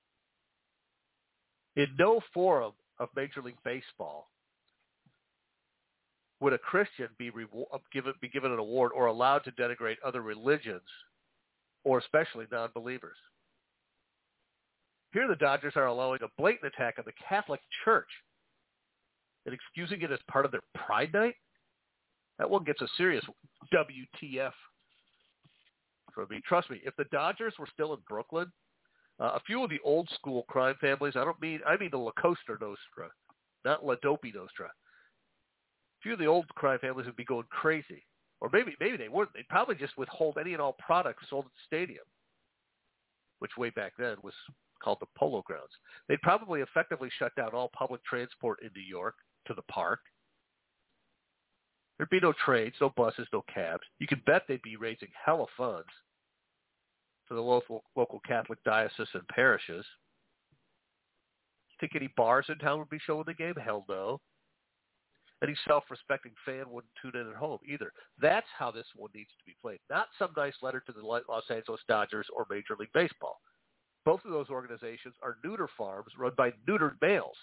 In no forum of Major League Baseball would a Christian be given an award or allowed to denigrate other religions, or especially non-believers. Here the Dodgers are allowing a blatant attack on the Catholic Church and excusing it as part of their Pride Night? That one gets a serious WTF from me. Trust me, if the Dodgers were still in Brooklyn, a few of the old school crime families, I mean the La Costa Nostra, not La Dopey Nostra. A few of the old crime families would be going crazy. Or maybe they wouldn't. They'd probably just withhold any and all products sold at the stadium, which way back then was called the Polo Grounds. They'd probably effectively shut down all public transport in New York to the park. There'd be no trains, no buses, no cabs. You can bet they'd be raising hella funds for the local Catholic diocese and parishes. Think any bars in town would be showing the game? Hell no. Any self-respecting fan wouldn't tune in at home either. That's how this one needs to be played. Not some nice letter to the Los Angeles Dodgers or Major League Baseball. Both of those organizations are neuter farms run by neutered males.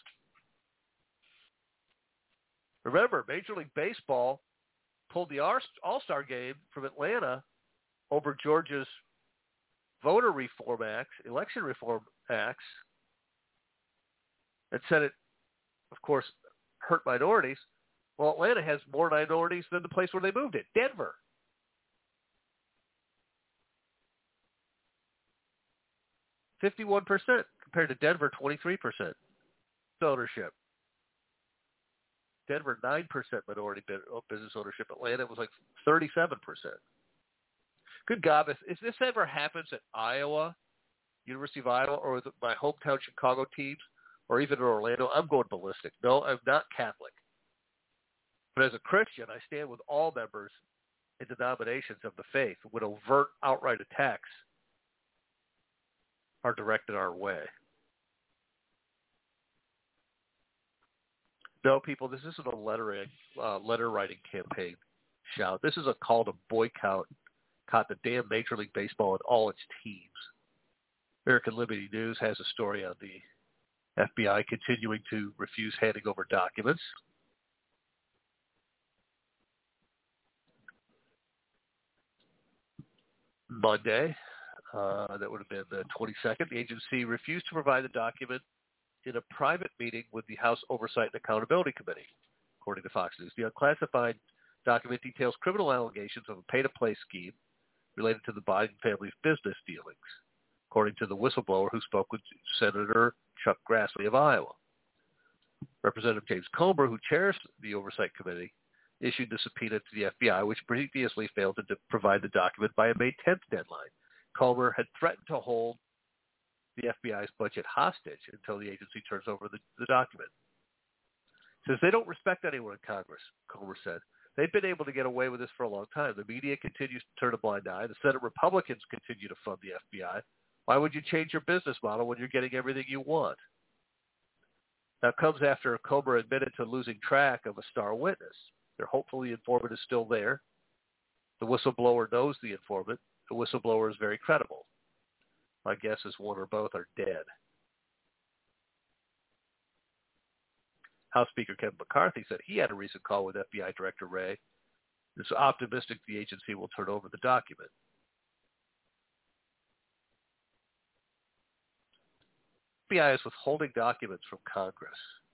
Remember, Major League Baseball pulled the All-Star game from Atlanta over Georgia's voter reform acts, election reform acts, and said it, of course, hurt minorities. Well, Atlanta has more minorities than the place where they moved it, Denver. $51% compared to Denver, 23% ownership. Denver, 9% minority business ownership. Atlanta was like 37%. Good God, if this ever happens at Iowa, University of Iowa, or with my hometown Chicago teams, or even in Orlando, I'm going ballistic. No, I'm not Catholic. But as a Christian, I stand with all members in denominations of the faith when overt, outright attacks are directed our way. No, people, this isn't a letter writing campaign shout. This is a call to boycott the damn Major League Baseball and all its teams. American Liberty News has a story on the FBI continuing to refuse handing over documents. Monday, that would have been the 22nd, the agency refused to provide the document in a private meeting with the House Oversight and Accountability Committee, according to Fox News. The unclassified document details criminal allegations of a pay-to-play scheme related to the Biden family's business dealings, according to the whistleblower who spoke with Senator Chuck Grassley of Iowa. Representative James Comer, who chairs the Oversight Committee, issued the subpoena to the FBI, which previously failed to provide the document by a May 10th deadline. Comer had threatened to hold the FBI's budget hostage until the agency turns over the document. Says they don't respect anyone in Congress, Comer said. They've been able to get away with this for a long time. The media continues to turn a blind eye. The Senate Republicans continue to fund the FBI. Why would you change your business model when you're getting everything you want? That comes after Comer admitted to losing track of a star witness. They're hopeful the informant is still there. The whistleblower knows the informant. The whistleblower is very credible. My guess is one or both are dead. House Speaker Kevin McCarthy said he had a recent call with FBI Director Wray. He's optimistic the agency will turn over the document. FBI is withholding documents from Congress.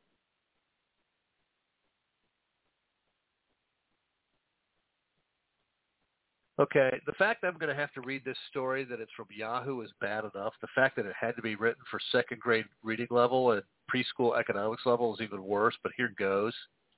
Okay, the fact that I'm going to have to read this story that it's from Yahoo is bad enough. The fact that it had to be written for second grade reading level and preschool economics level is even worse, but here goes.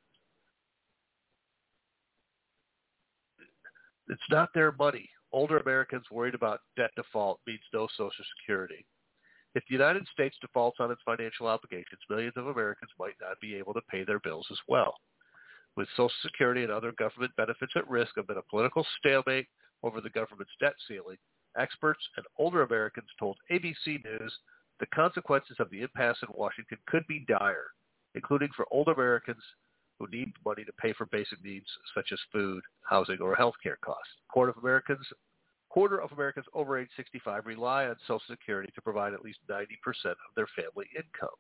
It's not their money. Older Americans worried about debt default means no Social Security. If the United States defaults on its financial obligations, millions of Americans might not be able to pay their bills as well. With Social Security and other government benefits at risk amid a political stalemate over the government's debt ceiling, experts and older Americans told ABC News the consequences of the impasse in Washington could be dire, including for older Americans who need money to pay for basic needs such as food, housing, or health care costs. Quarter of Americans over age 65 rely on Social Security to provide at least 90% of their family income.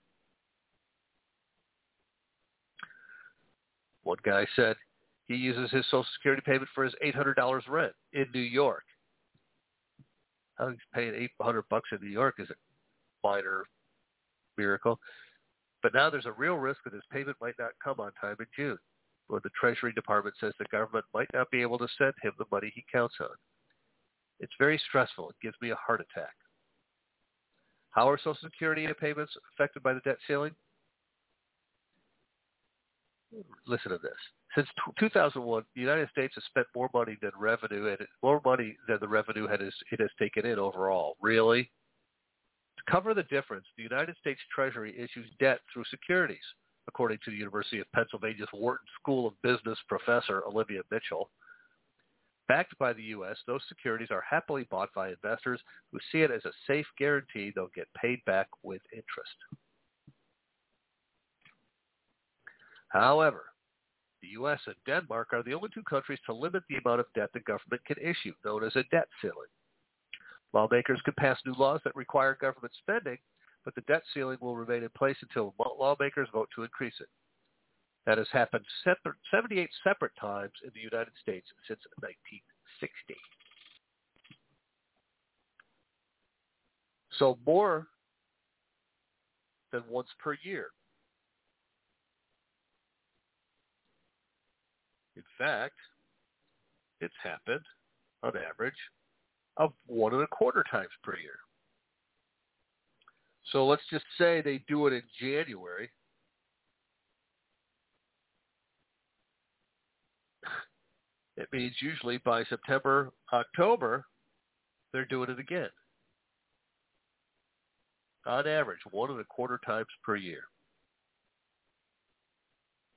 One guy said he uses his Social Security payment for his $800 rent in New York. How he's paying $800 in New York is a minor miracle. But now there's a real risk that his payment might not come on time in June, when the Treasury Department says the government might not be able to send him the money he counts on. It's very stressful. It gives me a heart attack. How are Social Security payments affected by the debt ceiling? Listen to this. Since 2001, the United States has spent more money than the revenue it has taken in overall. Really? To cover the difference, the United States Treasury issues debt through securities, according to the University of Pennsylvania's Wharton School of Business professor Olivia Mitchell. Backed by the U.S., those securities are happily bought by investors who see it as a safe guarantee they'll get paid back with interest. However, the U.S. and Denmark are the only two countries to limit the amount of debt the government can issue, known as a debt ceiling. Lawmakers could pass new laws that require government spending, but the debt ceiling will remain in place until lawmakers vote to increase it. That has happened 78 separate times in the United States since 1960. So more than once per year. In fact, it's happened on average of 1.25 times per year. So let's just say they do it in January. It means usually by September, October, they're doing it again. On average, 1.25 times per year.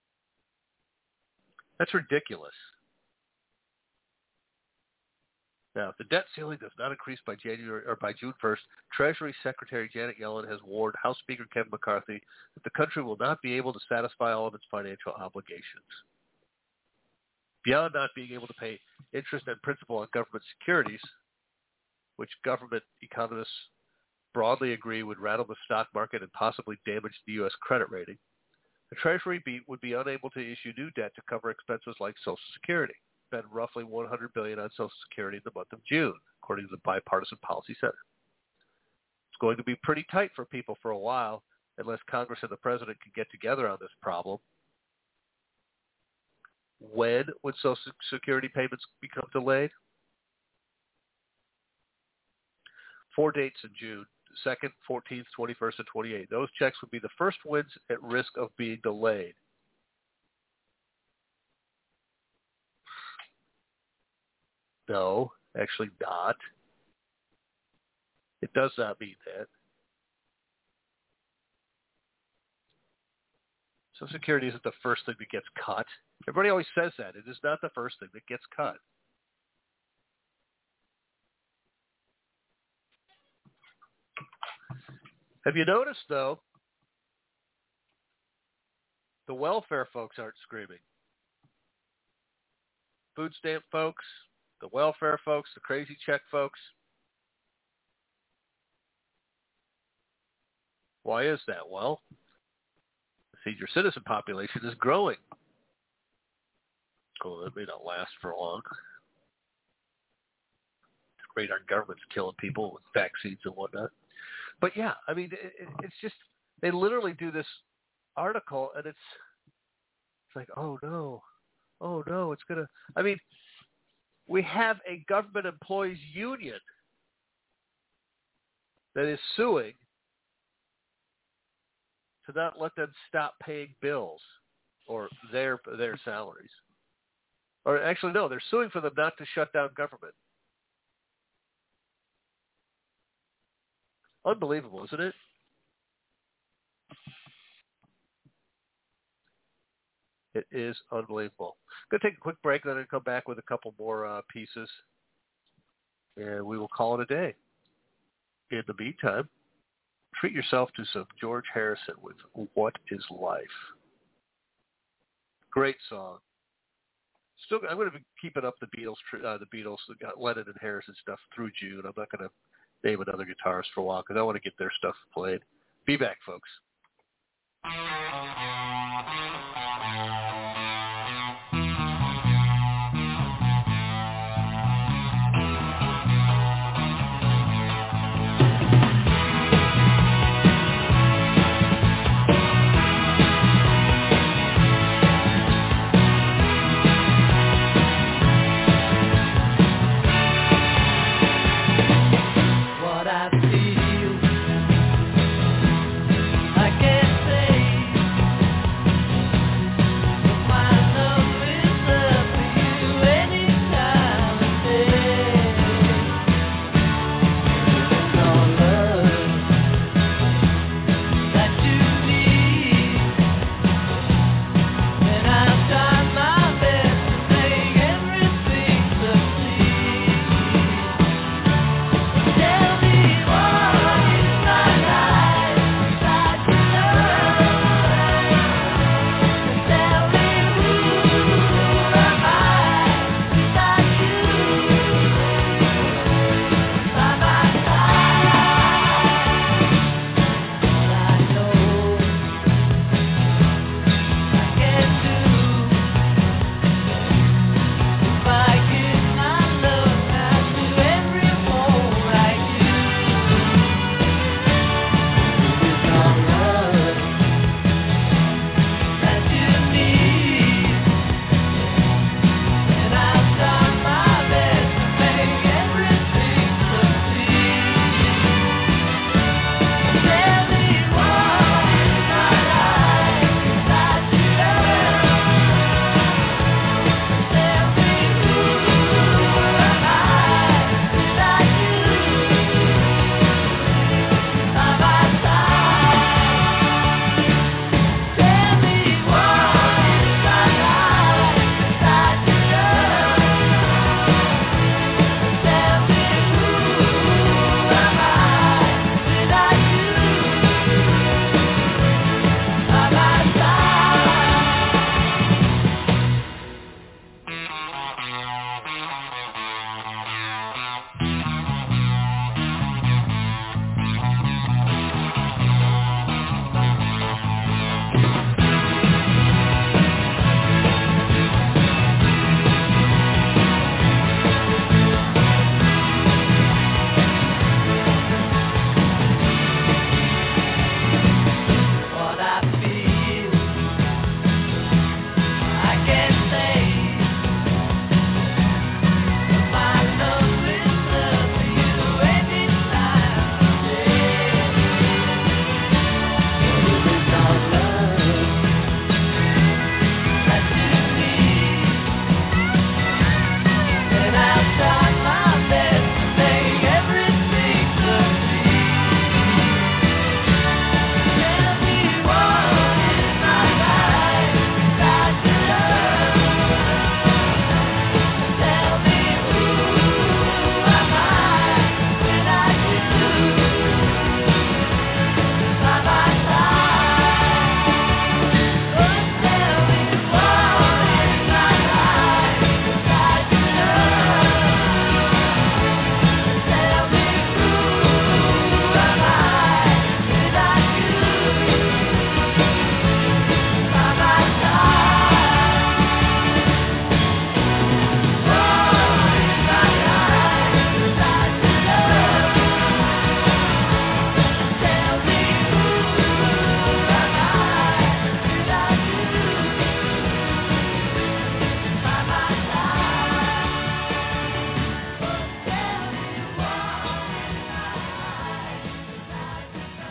That's ridiculous. Now, if the debt ceiling does not increase by June 1st, Treasury Secretary Janet Yellen has warned House Speaker Kevin McCarthy that the country will not be able to satisfy all of its financial obligations. Beyond not being able to pay interest and principal on government securities, which government economists broadly agree would rattle the stock market and possibly damage the U.S. credit rating, the Treasury would be unable to issue new debt to cover expenses like Social Security. Spend roughly $100 billion on Social Security in the month of June, according to the Bipartisan Policy Center. It's going to be pretty tight for people for a while unless Congress and the President can get together on this problem. When would Social Security payments become delayed? 4 dates in June, 2nd, 14th, 21st, and 28th. Those checks would be the first ones at risk of being delayed. No, actually not. It does not mean that. Social Security isn't the first thing that gets cut. Everybody always says that. It is not the first thing that gets cut. Have you noticed, though, the welfare folks aren't screaming. Food stamp folks, the welfare folks, the crazy check folks. Why is that? Well, the senior citizen population is growing. Oh, that may not last for long. It's great our government's killing people with vaccines and whatnot. But yeah, I mean, it's just, they literally do this article and it's like, oh no, it's going to, I mean, we have a government employees union that is suing to not let them stop paying bills or their salaries. Or actually, no, they're suing for them not to shut down government. Unbelievable, isn't it? It is unbelievable. I'm going to take a quick break, then I'll come back with a couple more pieces, and we will call it a day. In the meantime, treat yourself to some George Harrison with What is Life? Great song. Still, I'm going to be keeping up the Beatles, Lennon and Harrison stuff through June. I'm not going to name another guitarist for a while because I want to get their stuff played. Be back, folks. I can't say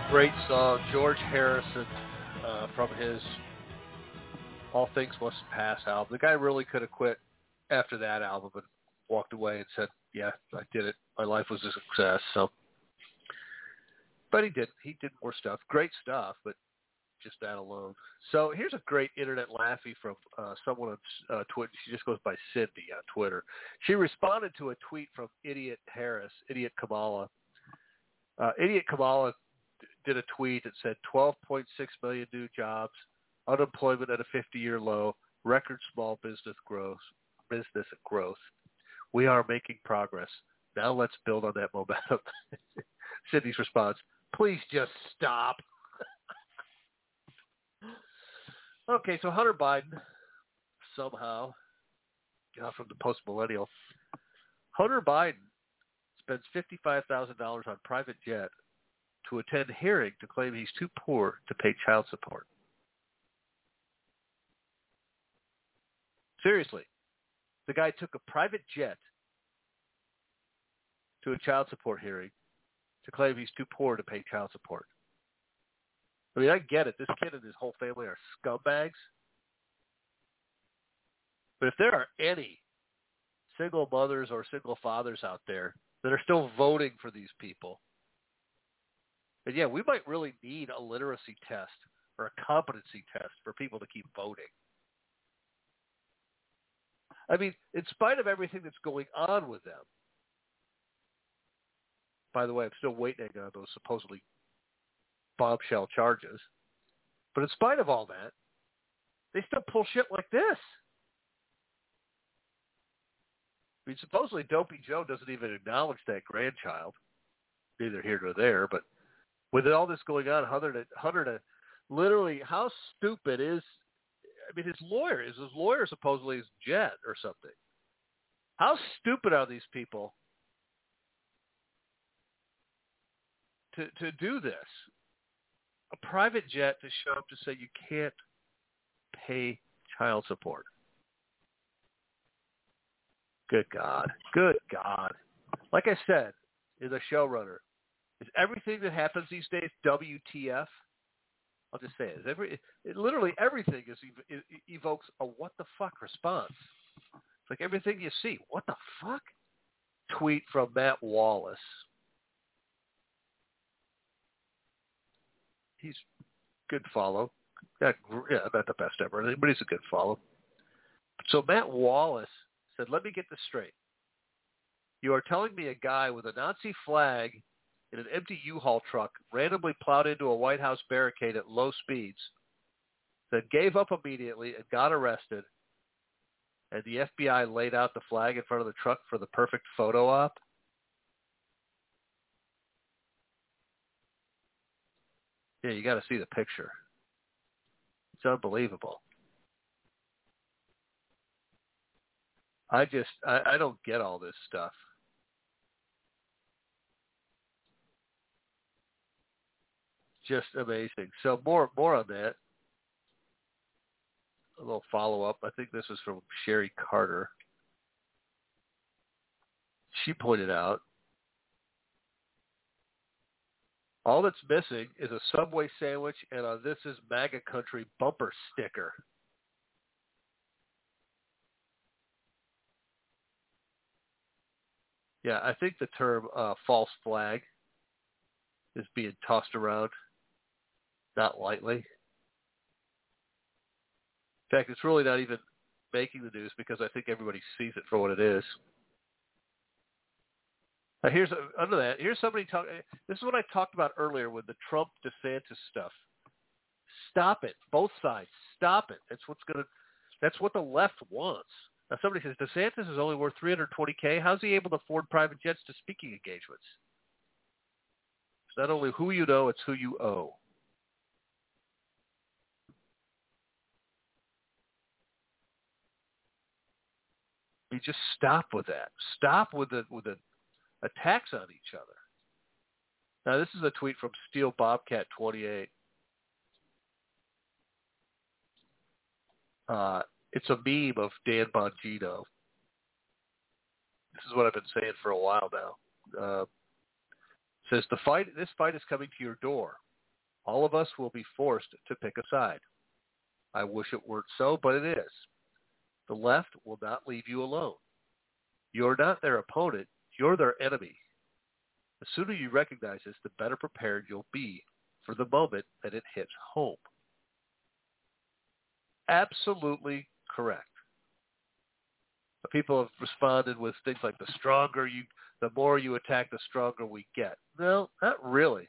Great song. George Harrison from his All Things Must Pass album. The guy really could have quit after that album and walked away and said, yeah, I did it. My life was a success. So, but he did. He did more stuff. Great stuff, but just that alone. So here's a great internet laughy from someone on Twitter. She just goes by Cindy on Twitter. She responded to a tweet from Idiot Kamala. Idiot Kamala did a tweet that said 12.6 million new jobs, unemployment at a 50-year low, record small business growth. We are making progress. Now let's build on that momentum. Cindy's response, please just stop. Okay, so Hunter Biden, somehow, from the post-millennial, Hunter Biden spends $55,000 on private jet to attend hearing to claim he's too poor to pay child support. Seriously, the guy took a private jet to a child support hearing to claim he's too poor to pay child support. I mean, I get it. This kid and his whole family are scumbags. But if there are any single mothers or single fathers out there that are still voting for these people, then yeah, we might really need a literacy test or a competency test for people to keep voting. I mean, in spite of everything that's going on with them, by the way, I'm still waiting on those supposedly bombshell charges. But in spite of all that, they still pull shit like this. I mean, supposedly Dopey Joe doesn't even acknowledge that grandchild. Neither here nor there. But with all this going on, Hunter to literally, how stupid is, I mean, his lawyer supposedly is jet or something. How stupid are these people to do this? A private jet to show up to say you can't pay child support. Good God. Good God. Like I said, is a showrunner. Is everything that happens these days WTF? I'll just say it. Literally everything evokes a what the fuck response. It's like everything you see. What the fuck? Tweet from Matt Wallace. He's good follow. Not the best ever, but he's a good follow. So Matt Wallace said, let me get this straight. You are telling me a guy with a Nazi flag in an empty U-Haul truck randomly plowed into a White House barricade at low speeds, then gave up immediately and got arrested, and the FBI laid out the flag in front of the truck for the perfect photo op? Yeah, you got to see the picture. It's unbelievable. I don't get all this stuff. Just amazing. So more on that. A little follow-up. I think this is from Sherry Carter. She pointed out, all that's missing is a Subway sandwich and a This Is MAGA Country bumper sticker. Yeah, I think the term false flag is being tossed around, not lightly. In fact, it's really not even making the news because I think everybody sees it for what it is. Here's somebody talking. This is what I talked about earlier with the Trump DeSantis stuff. Stop it, both sides. Stop it. That's what the left wants. Now somebody says DeSantis is only worth $320K. How's he able to afford private jets to speaking engagements? It's not only who you know, it's who you owe. You just stop with that. Stop with the attacks on each other. Now, this is a tweet from Steel Bobcat 28. It's a meme of Dan Bongino. This is what I've been saying for a while now. Says this fight is coming to your door. All of us will be forced to pick a side. I wish it weren't so, but it is. The left will not leave you alone. You're not their opponent. You're their enemy. The sooner you recognize this, the better prepared you'll be for the moment that it hits home. Absolutely correct. But people have responded with things like the more you attack, the stronger we get. No, not really.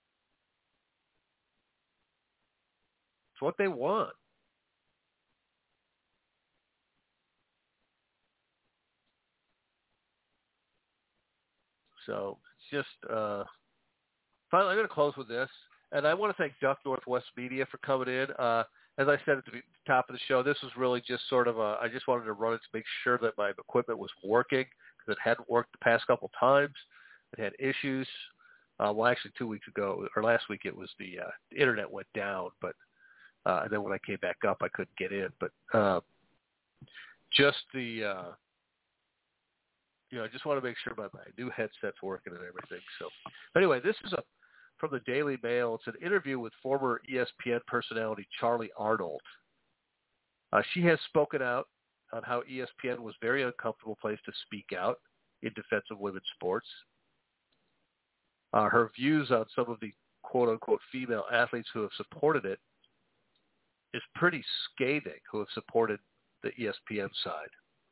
It's what they want. So it's just, finally, I'm going to close with this. And I want to thank Duck Northwest Media for coming in. As I said at the top of the show, this was really just sort of I just wanted to run it to make sure that my equipment was working because it hadn't worked the past couple times. It had issues. Well, actually 2 weeks ago, or last week, it was the internet went down. But and then when I came back up, I couldn't get in. But just the... I just want to make sure my new headset's working and everything. So anyway, this is from the Daily Mail. It's an interview with former ESPN personality Charlie Arnold. She has spoken out on how ESPN was a very uncomfortable place to speak out in defense of women's sports. Her views on some of the quote-unquote female athletes who have supported it is pretty scathing, who have supported the ESPN side.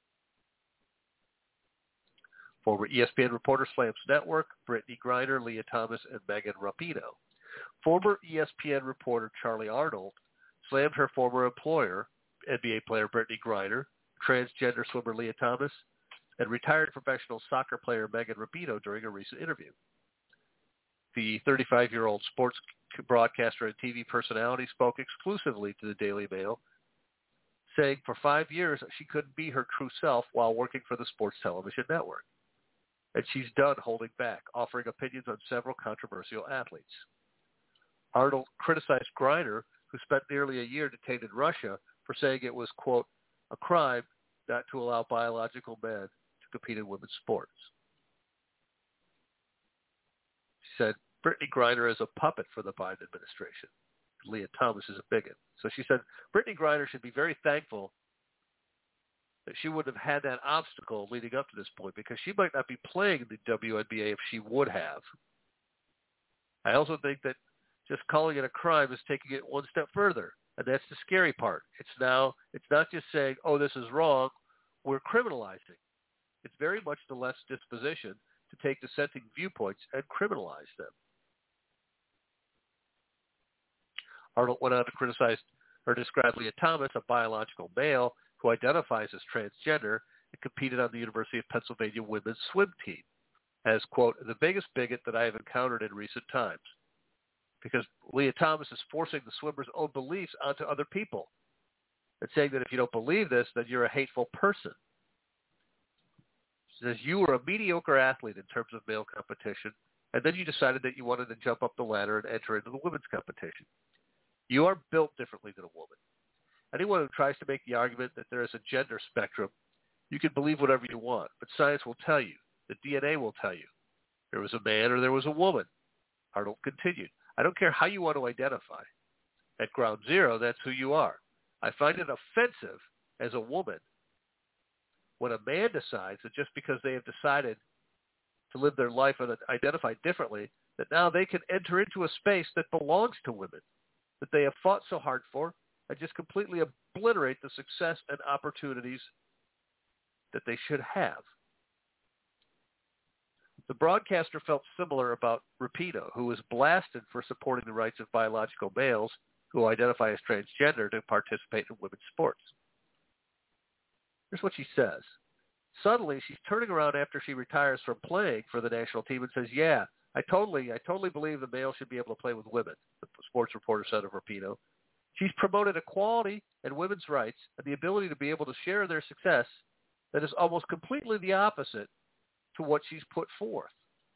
Former ESPN reporter slams network, Brittany Griner, Leah Thomas, and Megan Rapinoe. Former ESPN reporter Charlie Arnold slammed her former employer, NBA player Brittany Griner, transgender swimmer Leah Thomas, and retired professional soccer player Megan Rapinoe during a recent interview. The 35-year-old sports broadcaster and TV personality spoke exclusively to the Daily Mail, saying for 5 years she couldn't be her true self while working for the sports television network. And she's done holding back, offering opinions on several controversial athletes. Arnold criticized Griner, who spent nearly a year detained in Russia, for saying it was, quote, a crime not to allow biological men to compete in women's sports. She said, Brittany Griner is a puppet for the Biden administration. Leah Thomas is a bigot. So she said, Brittany Griner should be very thankful that she wouldn't have had that obstacle leading up to this point because she might not be playing in the WNBA if she would have. I also think that just calling it a crime is taking it one step further, and that's the scary part. It's not just saying, oh, this is wrong, we're criminalizing. It's very much the left's disposition to take dissenting viewpoints and criminalize them. Arnold went on to criticize or describe Leah Thomas, a biological male, who identifies as transgender and competed on the University of Pennsylvania women's swim team as, quote, the biggest bigot that I have encountered in recent times. Because Leah Thomas is forcing the swimmers' own beliefs onto other people and saying that if you don't believe this, then you're a hateful person. She says you were a mediocre athlete in terms of male competition, and then you decided that you wanted to jump up the ladder and enter into the women's competition. You are built differently than a woman. Anyone who tries to make the argument that there is a gender spectrum, you can believe whatever you want, but science will tell you, the DNA will tell you, there was a man or there was a woman. Arnold continued, I don't care how you want to identify. At ground zero, that's who you are. I find it offensive as a woman when a man decides that just because they have decided to live their life and identify differently, that now they can enter into a space that belongs to women, that they have fought so hard for, and just completely obliterate the success and opportunities that they should have. The broadcaster felt similar about Rapinoe, who was blasted for supporting the rights of biological males who identify as transgender to participate in women's sports. Here's what she says. Suddenly, she's turning around after she retires from playing for the national team and says, yeah, I totally believe the male should be able to play with women, the sports reporter said of Rapinoe. She's promoted equality and women's rights and the ability to be able to share their success that is almost completely the opposite to what she's put forth.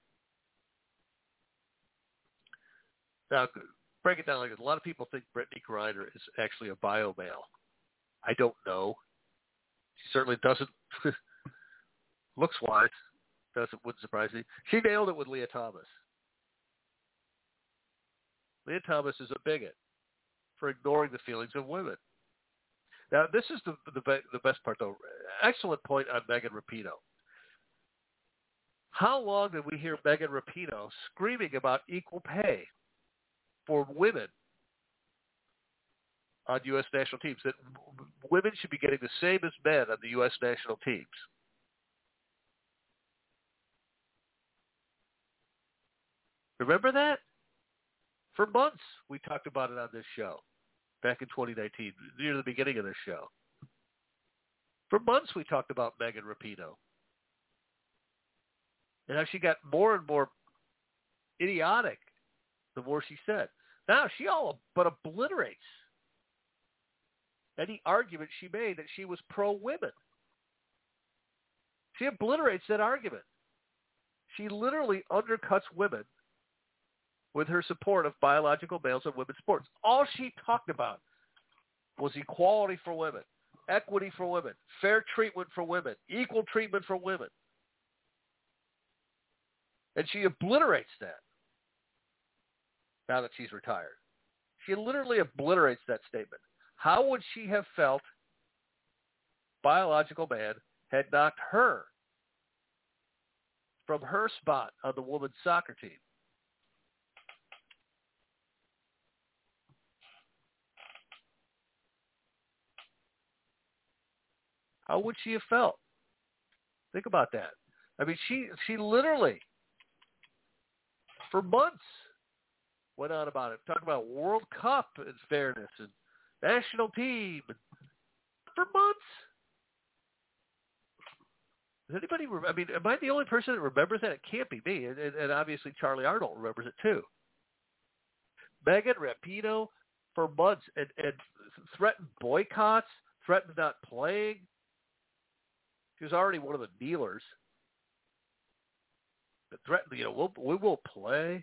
Now, break it down like this. A lot of people think Brittany Griner is actually a bio male. I don't know. She certainly doesn't, looks-wise, wouldn't surprise me. She nailed it with Leah Thomas. Leah Thomas is a bigot for ignoring the feelings of women. Now, this is the best part, though. Excellent point on Megan Rapinoe. How long did we hear Megan Rapinoe screaming about equal pay for women on U.S. national teams, that women should be getting the same as men on the U.S. national teams? Remember that? For months, we talked about it on this show back in 2019, near the beginning of this show. For months, we talked about Megan Rapinoe and how she got more and more idiotic the more she said. Now she all but obliterates any argument she made that she was pro-women. She obliterates that argument. She literally undercuts women with her support of biological males in women's sports. All she talked about was equality for women, equity for women, fair treatment for women, equal treatment for women. And she obliterates that now that she's retired. She literally obliterates that statement. How would she have felt biological man had knocked her from her spot on the women's soccer team? How would she have felt? Think about that. I mean, she literally, for months, went on about it, talking about World Cup and fairness and national team for months. Does anybody? I mean, am I the only person that remembers that? It can't be me, and obviously Charlie Arnold remembers it too. Megan Rapinoe for months and threatened boycotts, threatened not playing. She was already one of the kneelers. But threatened, we will play.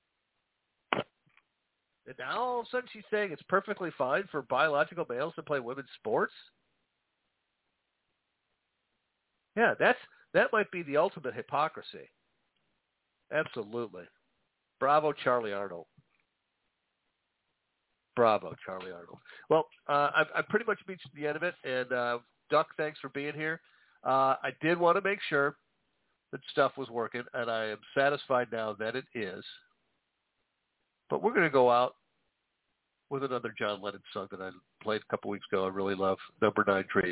And now all of a sudden she's saying it's perfectly fine for biological males to play women's sports? Yeah, that might be the ultimate hypocrisy. Absolutely. Bravo, Charlie Arnold. Bravo, Charlie Arnold. Well, I pretty much reached the end of it, and Duck, thanks for being here. I did want to make sure that stuff was working, and I am satisfied now that it is. But we're going to go out with another John Lennon song that I played a couple weeks ago. I really love, Number 9 Dream.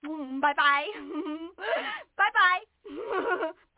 拜拜，拜拜。